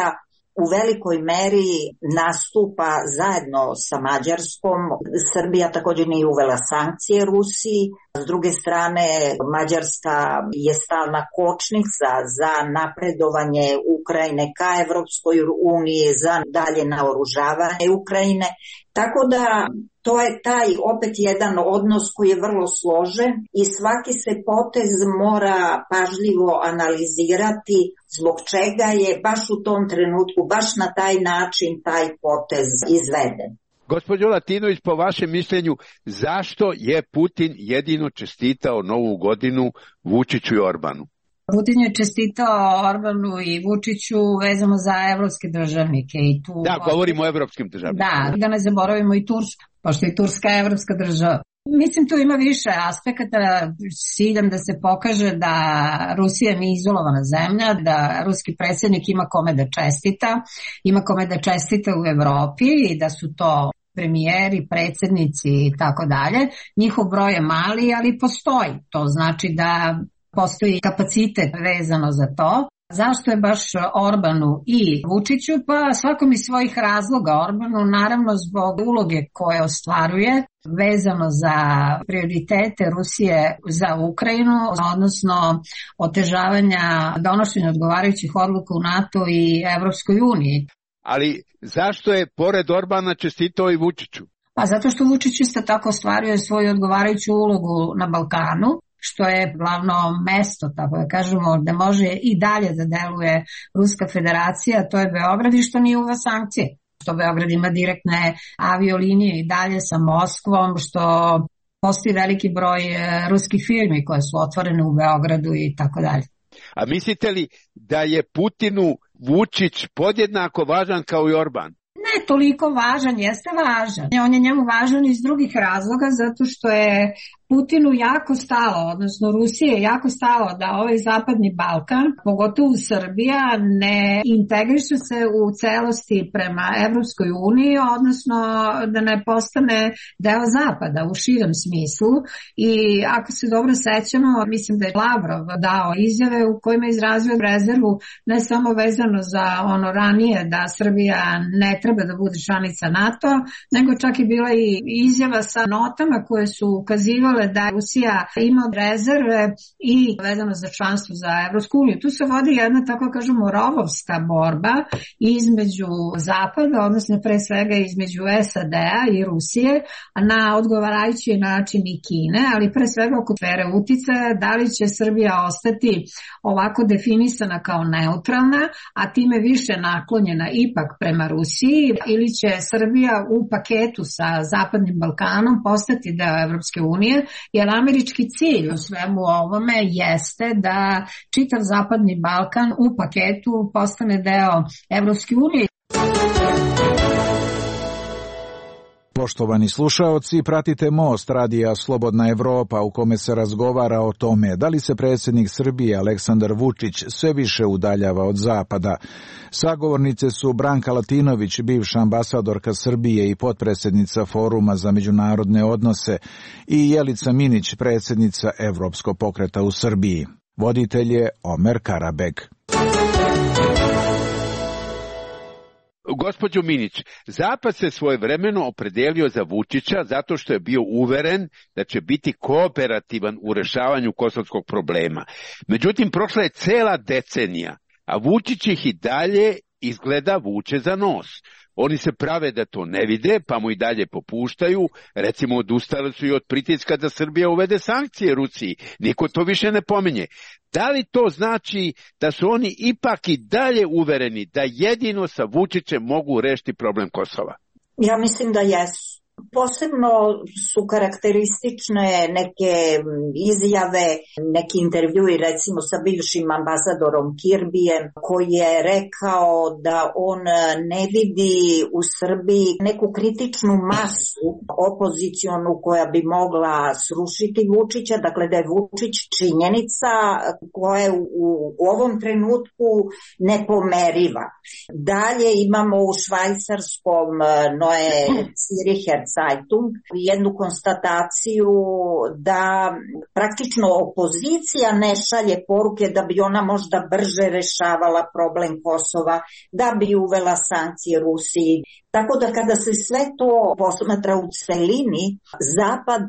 u velikoj meri nastupa zajedno sa Mađarskom. Srbija također nije uvela sankcije Rusiji. S druge strane, Mađarska je stalna kočnica za napredovanje Ukrajine ka Evropskoj uniji, za dalje naoružavanje Ukrajine. Tako da to je taj opet jedan odnos koji je vrlo složen i svaki se potez mora pažljivo analizirati zbog čega je baš u tom trenutku, baš na taj način taj potez izveden. Gospođo Latinović, po vašem mišljenju, zašto je Putin jedino čestitao Novu godinu Vučiću i Orbanu? Putin je čestitao Orbanu i Vučiću vezano za evropske državnike. I tu da, govorimo o evropskim državnicima. Da, da ne zaboravimo i Tursku, pošto je Turska evropska država. Mislim, tu ima više aspekata, ciljem da se pokaže da Rusija nije izolovana zemlja, da ruski predsjednik ima kome da čestita, ima kome da čestita u Evropi i da su to premijeri, predsjednici i tako dalje. Njihov broj je mali, ali postoji. To znači da postoji kapacitet vezano za to. Zašto je baš Orbanu i Vučiću? Pa svakom iz svojih razloga. Orbanu naravno zbog uloge koje ostvaruje vezano za prioritete Rusije za Ukrajinu, odnosno otežavanja donošenja odgovarajućih odluka u NATO i Evropskoj uniji. Ali zašto je pored Orbana čestitao i Vučiću? Pa zato što Vučić isto tako ostvaruje svoju odgovarajuću ulogu na Balkanu, što je glavno mesto, tako da kažemo, da može i dalje da deluje Ruska federacija, to je Beograd i što nije uveo sankcije. Što Beograd ima direktne aviolinije i dalje sa Moskvom, što postoji veliki broj ruskih firmi koje su otvorene u Beogradu i tako dalje. A mislite li da je Putinu Vučić podjednako važan kao i Orban? Ne toliko važan, jeste važan. On je njemu važan iz drugih razloga, zato što je Putinu jako stalo, odnosno Rusije je jako stalo da ovaj zapadni Balkan, pogotovo Srbija, ne integriše se u celosti prema Evropskoj uniji, odnosno da ne postane deo zapada u širem smislu. I ako se dobro sećamo, mislim da je Lavrov dao izjave u kojima je izrazio rezervu ne samo vezano za ono ranije da Srbija ne treba da bude članica NATO, nego čak i bila i izjava sa notama koje su ukazivale da Rusija ima rezerve i vezano za članstvo za Evropsku uniju. Tu se vodi jedna, tako kažemo, rovovska borba između Zapada, odnosno pre svega između S A D-a i Rusije, na odgovarajući način i Kine, ali pre svega oko sfere uticaja, da li će Srbija ostati ovako definisana kao neutralna, a time više naklonjena ipak prema Rusiji, ili će Srbija u paketu sa Zapadnim Balkanom postati deo Evropske unije, jer američki cilj u svemu ovome jeste da čitav Zapadni Balkan u paketu postane deo Evropske unije. Poštovani slušaoci, pratite Most radija Slobodna Evropa u kome se razgovara o tome da li se predsjednik Srbije Aleksandar Vučić sve više udaljava od Zapada. Sagovornice su Branka Latinović, bivša ambasadorka Srbije i potpredsjednica Foruma za međunarodne odnose, i Jelica Minić, predsjednica Evropskog pokreta u Srbiji. Voditelj je Omer Karabeg. Gospođo Minić, Zapad se svojevremeno opredelio za Vučića zato što je bio uveren da će biti kooperativan u rešavanju kosovskog problema. Međutim, prošla je cela decenija, a Vučić ih i dalje izgleda vuče za nos. Oni se prave da to ne vide, pa mu i dalje popuštaju. Recimo, odustali su i od pritiska da Srbija uvede sankcije Rusiji. Niko to više ne pominje. Da li to znači da su oni ipak i dalje uvereni da jedino sa Vučićem mogu rešiti problem Kosova? Ja mislim da jesu. Posebno su karakteristične neke izjave, neki intervjui recimo sa bivšim ambasadorom Kirbijem, koji je rekao da on ne vidi u Srbiji neku kritičnu masu opozicionu koja bi mogla srušiti Vučića, dakle da je Vučić činjenica koja je u, u ovom trenutku nepomeriva. Dalje imamo u švajcarskom Noe Ziricher Zeitung jednu konstataciju da praktično opozicija ne šalje poruke da bi ona možda brže rešavala problem Kosova, da bi uvela sankcije Rusiji. Tako da kada se sve to posmatra u celini, Zapad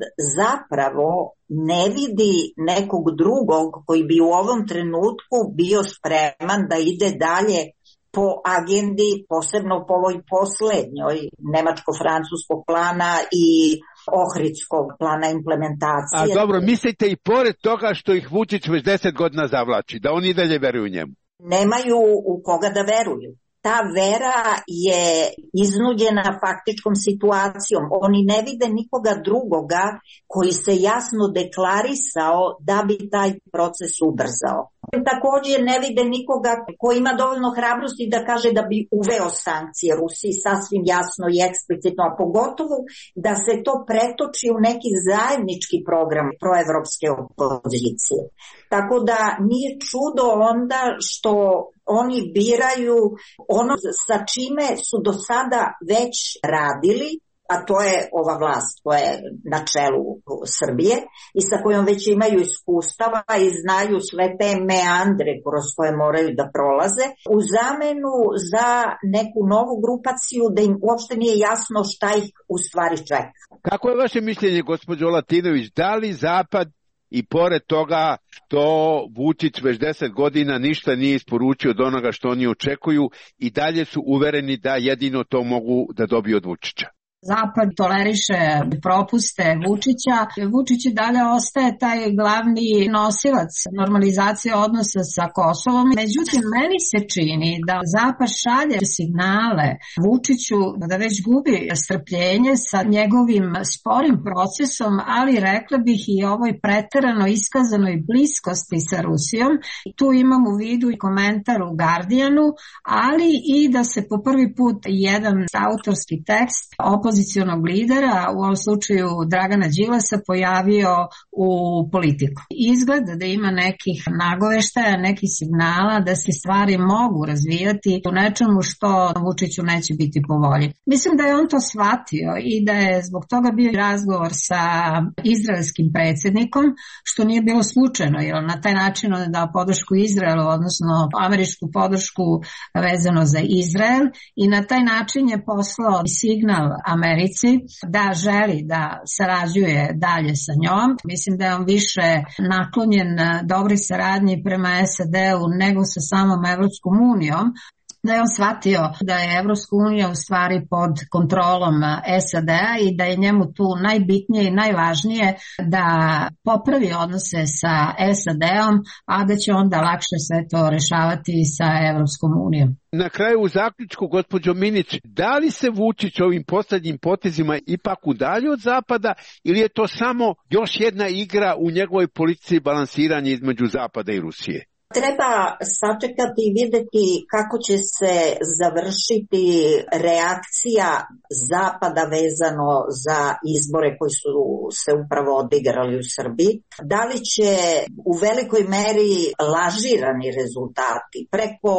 zapravo ne vidi nekog drugog koji bi u ovom trenutku bio spreman da ide dalje po agendi, posebno po ovoj poslednjoj nemačko-francuskog plana i ohridskog plana implementacije. A dobro, mislite i pored toga što ih Vučić već deset godina zavlači, da oni i dalje veruju njemu? Nemaju u koga da veruju. Ta vera je iznuđena faktičkom situacijom. Oni ne vide nikoga drugoga koji se jasno deklarisao da bi taj proces ubrzao. Također ne vide nikoga koji ima dovoljno hrabrosti da kaže da bi uveo sankcije Rusiji sasvim jasno i eksplicitno, a pogotovo da se to pretoči u neki zajednički program proevropske opozicije. Tako da nije čudo onda što oni biraju ono sa čime su do sada već radili, a to je ova vlast koja je na čelu Srbije i sa kojom već imaju iskustava i znaju sve te meandre kroz koje moraju da prolaze, u zamenu za neku novu grupaciju da im uopšte nije jasno šta ih u stvari čeka. Kako je vaše mišljenje, gospođo Latinović, da li Zapad i pored toga što Vučić već deset godina ništa nije isporučio od onoga što oni očekuju i dalje su uvereni da jedino to mogu da dobiju od Vučića? Zapad toleriše propuste Vučića. Vučić i dalje ostaje taj glavni nosilac normalizacije odnosa sa Kosovom. Međutim, meni se čini da Zapad šalje signale Vučiću da već gubi strpljenje sa njegovim sporim procesom, ali rekla bih i ovoj preterano iskazanoj bliskosti sa Rusijom. Tu imam u vidu i komentar u Guardianu, ali i da se po prvi put jedan autorski tekst opozicionog lidera, u ovom slučaju Dragana Đilasa, pojavio u Politiku. Izgleda da ima nekih nagoveštaja, nekih signala da se stvari mogu razvijati u nečemu što Vučiću neće biti po volji. Mislim da je on to shvatio i da je zbog toga bio razgovor sa izraelskim predsjednikom, što nije bilo slučajno, jer na taj način on je dao podršku Izraelu, odnosno američku podršku vezano za Izrael, i na taj način je poslao signal Americi da želi da sarađuje dalje sa njom. Mislim da je on više naklonjen dobroj saradnji prema S A D-u nego sa samom Evropskom unijom, da je on shvatio da je Evropska unija u stvari pod kontrolom S A D-a i da je njemu tu najbitnije i najvažnije da popravi odnose sa S A D-om, a da će onda lakše sve to rešavati sa Evropskom unijom. Na kraju u zaključku, gospođo Minić, da li se Vučić ovim posljednjim potezima ipak udalji od Zapada ili je to samo još jedna igra u njegovoj politici balansiranja između Zapada i Rusije? Treba sačekati i vidjeti kako će se završiti reakcija Zapada vezano za izbore koji su se upravo odigrali u Srbiji. Da li će u velikoj meri lažirani rezultati preko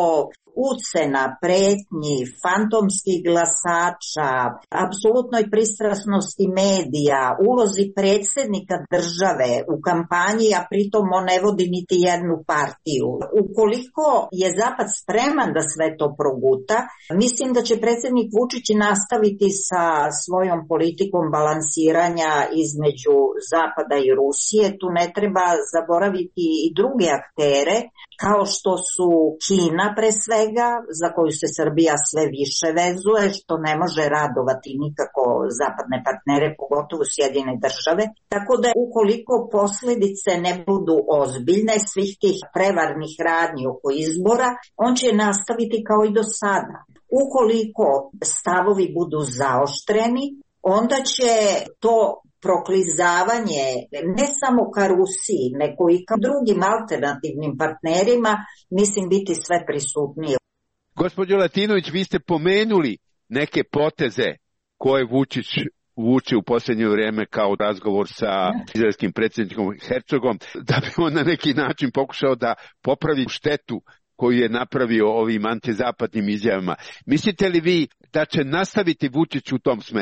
ucena, pretnji, fantomskih glasača, apsolutnoj pristrasnosti medija, ulozi predsjednika države u kampanji, a pritom on ne vodi niti jednu partiju. Ukoliko je Zapad spreman da sve to proguta, mislim da će predsjednik Vučić nastaviti sa svojom politikom balansiranja između Zapada i Rusije. Tu ne treba zaboraviti i druge aktere, kao što su Kina pre svega, za koju se Srbija sve više vezuje, što ne može radovati nikako zapadne partnere, pogotovo Sjedinjene države. Tako da ukoliko posljedice ne budu ozbiljne svih tih prevarnih radnji oko izbora, on će nastaviti kao i do sada. Ukoliko stavovi budu zaoštreni, onda će to proklizavanje ne samo ka Rusiji, nego i ka drugim alternativnim partnerima, mislim, biti sve prisutnije. Gospođo Latinović, vi ste pomenuli neke poteze koje Vučić vuče u posljednje vrijeme kao razgovor sa izraelskim predsjednikom Herzogom, da bi on na neki način pokušao da popravi štetu koju je napravio ovim antizapadnim izjavama. Mislite li vi da će nastaviti Vučić u tom smeru?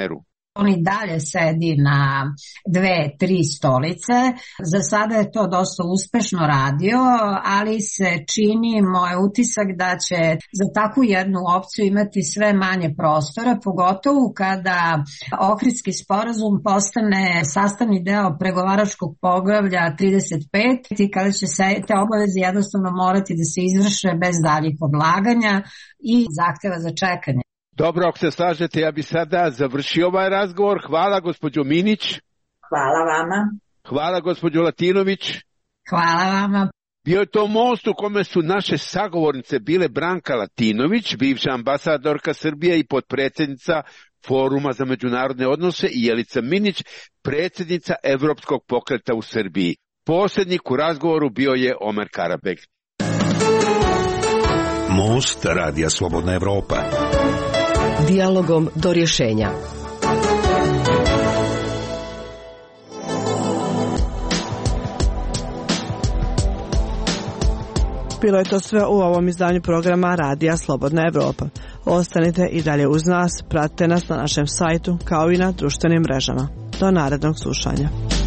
On i dalje sedi na dve, tri stolice. Za sada je to dosta uspešno radio, ali se čini moj utisak da će za takvu jednu opciju imati sve manje prostora, pogotovo kada Ohridski sporazum postane sastavni deo pregovaračkog poglavlja trideset pet i kada će se te obaveze jednostavno morati da se izvrše bez daljih odlaganja i zahteva za čekanje. Dobro, ako se slažete, ja bi sada završio ovaj razgovor. Hvala gospođo Minić. Hvala vama. Hvala gospođo Latinović. Hvala vama. Bio je to most u kome su naše sagovornice bile Branka Latinović, bivša ambasadorka Srbije i potpredsjednica Foruma za međunarodne odnose, i Jelica Minić, predsjednica Evropskog pokreta u Srbiji. Posrednik u razgovoru bio je Omer Karabek. Most Radija Slobodna Evropa. Dijalogom do rješenja. Bilo je to sve u ovom izdanju programa Radija Slobodna Evropa. Ostanite i dalje uz nas, pratite nas na našem sajtu kao i na društvenim mrežama. Do narednog slušanja.